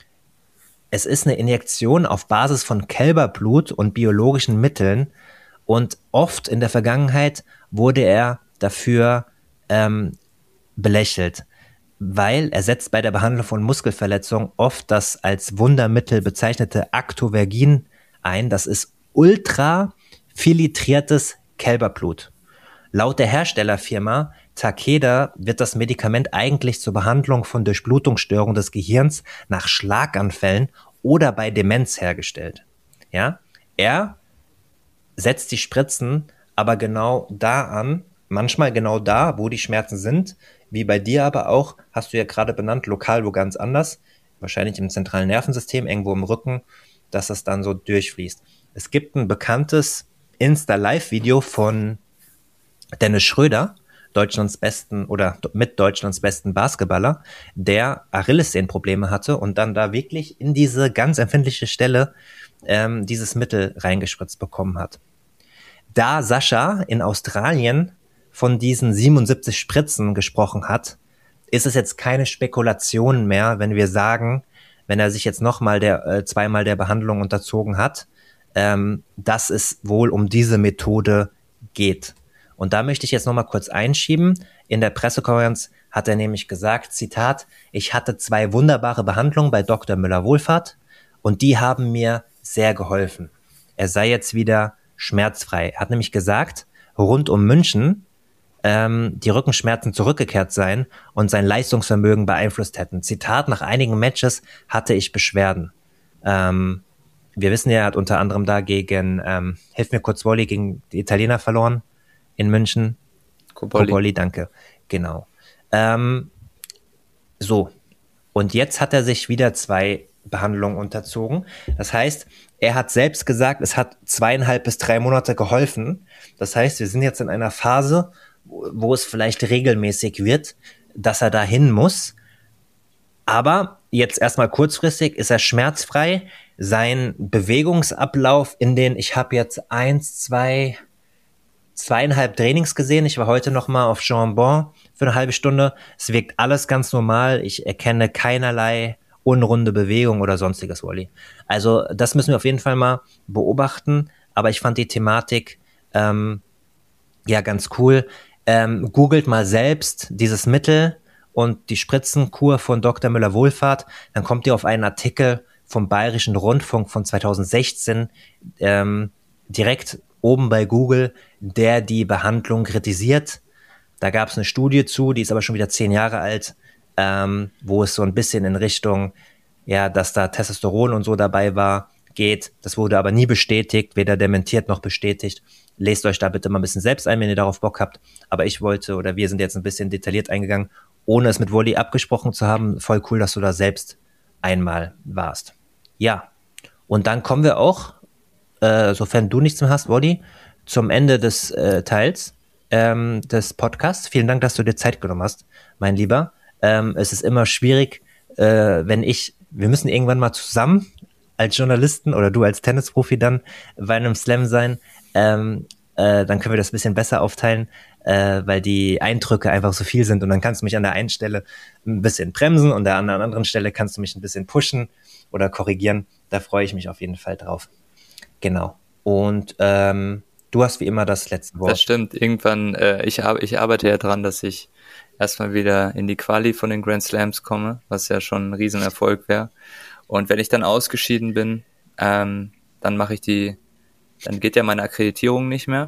Speaker 1: es ist eine Injektion auf Basis von Kälberblut und biologischen Mitteln und oft in der Vergangenheit wurde er dafür ähm, belächelt, weil er setzt bei der Behandlung von Muskelverletzungen oft das als Wundermittel bezeichnete Actovergin ein. Das ist ultra filtriertes Kälberblut. Laut der Herstellerfirma Takeda wird das Medikament eigentlich zur Behandlung von Durchblutungsstörungen des Gehirns nach Schlaganfällen oder bei Demenz hergestellt. Ja, er setzt die Spritzen aber genau da an, manchmal genau da, wo die Schmerzen sind, wie bei dir aber auch, hast du ja gerade benannt, lokal wo ganz anders, wahrscheinlich im zentralen Nervensystem, irgendwo im Rücken, dass das dann so durchfließt. Es gibt ein bekanntes Insta-Live-Video von Dennis Schröder, Deutschlands besten oder mit Deutschlands besten Basketballer, der Achillessehnenprobleme hatte und dann da wirklich in diese ganz empfindliche Stelle ähm, dieses Mittel reingespritzt bekommen hat. Da Sascha in Australien von diesen siebenundsiebzig Spritzen gesprochen hat, ist es jetzt keine Spekulation mehr, wenn wir sagen, wenn er sich jetzt nochmal der, äh, zweimal der Behandlung unterzogen hat, ähm, dass es wohl um diese Methode geht. Und da möchte ich jetzt nochmal kurz einschieben. In der Pressekonferenz hat er nämlich gesagt, Zitat, ich hatte zwei wunderbare Behandlungen bei Doktor Müller-Wohlfahrt und die haben mir sehr geholfen. Er sei jetzt wieder schmerzfrei. Er hat nämlich gesagt, rund um München ähm, die Rückenschmerzen zurückgekehrt seien und sein Leistungsvermögen beeinflusst hätten. Zitat, nach einigen Matches hatte ich Beschwerden. Ähm, wir wissen ja, er hat unter anderem da gegen, ähm, hilf mir kurz, Wolli, gegen die Italiener verloren in München.
Speaker 2: Cobolli.
Speaker 1: Cobolli, danke. Genau. Ähm, so. Und jetzt hat er sich wieder zwei Behandlungen unterzogen. Das heißt, er hat selbst gesagt, es hat zweieinhalb bis drei Monate geholfen. Das heißt, wir sind jetzt in einer Phase, wo es vielleicht regelmäßig wird, dass er dahin muss. Aber jetzt erstmal kurzfristig ist er schmerzfrei. Sein Bewegungsablauf in den, ich habe jetzt eins, zwei, zweieinhalb Trainings gesehen. Ich war heute nochmal auf Chambon für eine halbe Stunde. Es wirkt alles ganz normal. Ich erkenne keinerlei unrunde Bewegung oder sonstiges, Wolli. Also das müssen wir auf jeden Fall mal beobachten. Aber ich fand die Thematik ähm, ja ganz cool. Ähm, googelt mal selbst dieses Mittel und die Spritzenkur von Doktor Müller-Wohlfahrt. Dann kommt ihr auf einen Artikel vom Bayerischen Rundfunk von zweitausendsechzehn ähm, direkt oben bei Google, der die Behandlung kritisiert. Da gab es eine Studie zu, die ist aber schon wieder zehn Jahre alt, ähm, wo es so ein bisschen in Richtung, ja, dass da Testosteron und so dabei war, geht. Das wurde aber nie bestätigt, weder dementiert noch bestätigt. Lest euch da bitte mal ein bisschen selbst ein, wenn ihr darauf Bock habt. Aber ich wollte, oder wir sind jetzt ein bisschen detailliert eingegangen, ohne es mit Wolli abgesprochen zu haben. Voll cool, dass du da selbst einmal warst. Ja, und dann kommen wir auch, äh, sofern du nichts mehr hast, Wolli, zum Ende des äh, Teils ähm, des Podcasts. Vielen Dank, dass du dir Zeit genommen hast, mein Lieber. Ähm, es ist immer schwierig, äh, wenn ich, wir müssen irgendwann mal zusammen als Journalisten oder du als Tennisprofi dann bei einem Slam sein, ähm, äh, dann können wir das ein bisschen besser aufteilen, äh, weil die Eindrücke einfach so viel sind und dann kannst du mich an der einen Stelle ein bisschen bremsen und an der anderen Stelle kannst du mich ein bisschen pushen oder korrigieren. Da freue ich mich auf jeden Fall drauf. Genau. Und ähm, du hast wie immer das letzte Wort.
Speaker 2: Das stimmt. Irgendwann, äh, ich, ar- ich arbeite ja dran, dass ich erstmal wieder in die Quali von den Grand Slams komme, was ja schon ein Riesenerfolg wäre. Und wenn ich dann ausgeschieden bin, ähm, dann mache ich die, dann geht ja meine Akkreditierung nicht mehr.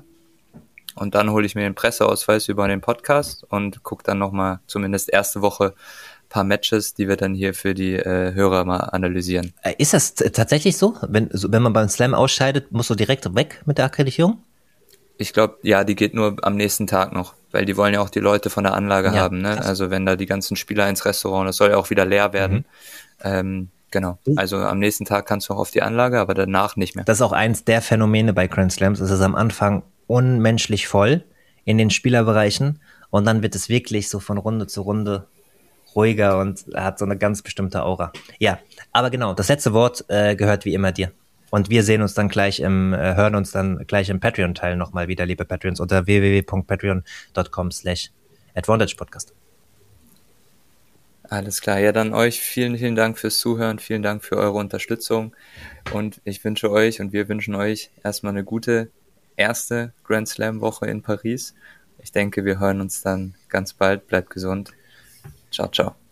Speaker 2: Und dann hole ich mir den Presseausweis über den Podcast und gucke dann nochmal zumindest erste Woche ein paar Matches, die wir dann hier für die äh, Hörer mal analysieren.
Speaker 1: Äh, Ist das t- tatsächlich so? Wenn, so? Wenn man beim Slam ausscheidet, musst du direkt weg mit der Akkreditierung?
Speaker 2: Ich glaube, ja, die geht nur am nächsten Tag noch, weil die wollen ja auch die Leute von der Anlage
Speaker 1: Ja,
Speaker 2: haben. Ne?
Speaker 1: krass.
Speaker 2: Also wenn da die ganzen Spieler ins Restaurant, das soll ja auch wieder leer werden.
Speaker 1: Mhm.
Speaker 2: Ähm, genau, also am nächsten Tag kannst du auch auf die Anlage, aber danach nicht mehr.
Speaker 1: Das ist auch eins der Phänomene bei Grand Slams. Es ist am Anfang unmenschlich voll in den Spielerbereichen und dann wird es wirklich so von Runde zu Runde ruhiger und hat so eine ganz bestimmte Aura. Ja, aber genau, das letzte Wort äh, gehört wie immer dir. Und wir sehen uns dann gleich im, äh, hören uns dann gleich im Patreon-Teil nochmal wieder, liebe Patreons, unter w w w punkt patreon punkt com slash advantage podcast.
Speaker 2: Alles klar, ja dann euch vielen, vielen Dank fürs Zuhören, vielen Dank für eure Unterstützung und ich wünsche euch und wir wünschen euch erstmal eine gute erste Grand Slam Woche in Paris. Ich denke, wir hören uns dann ganz bald. Bleibt gesund. Ciao, ciao.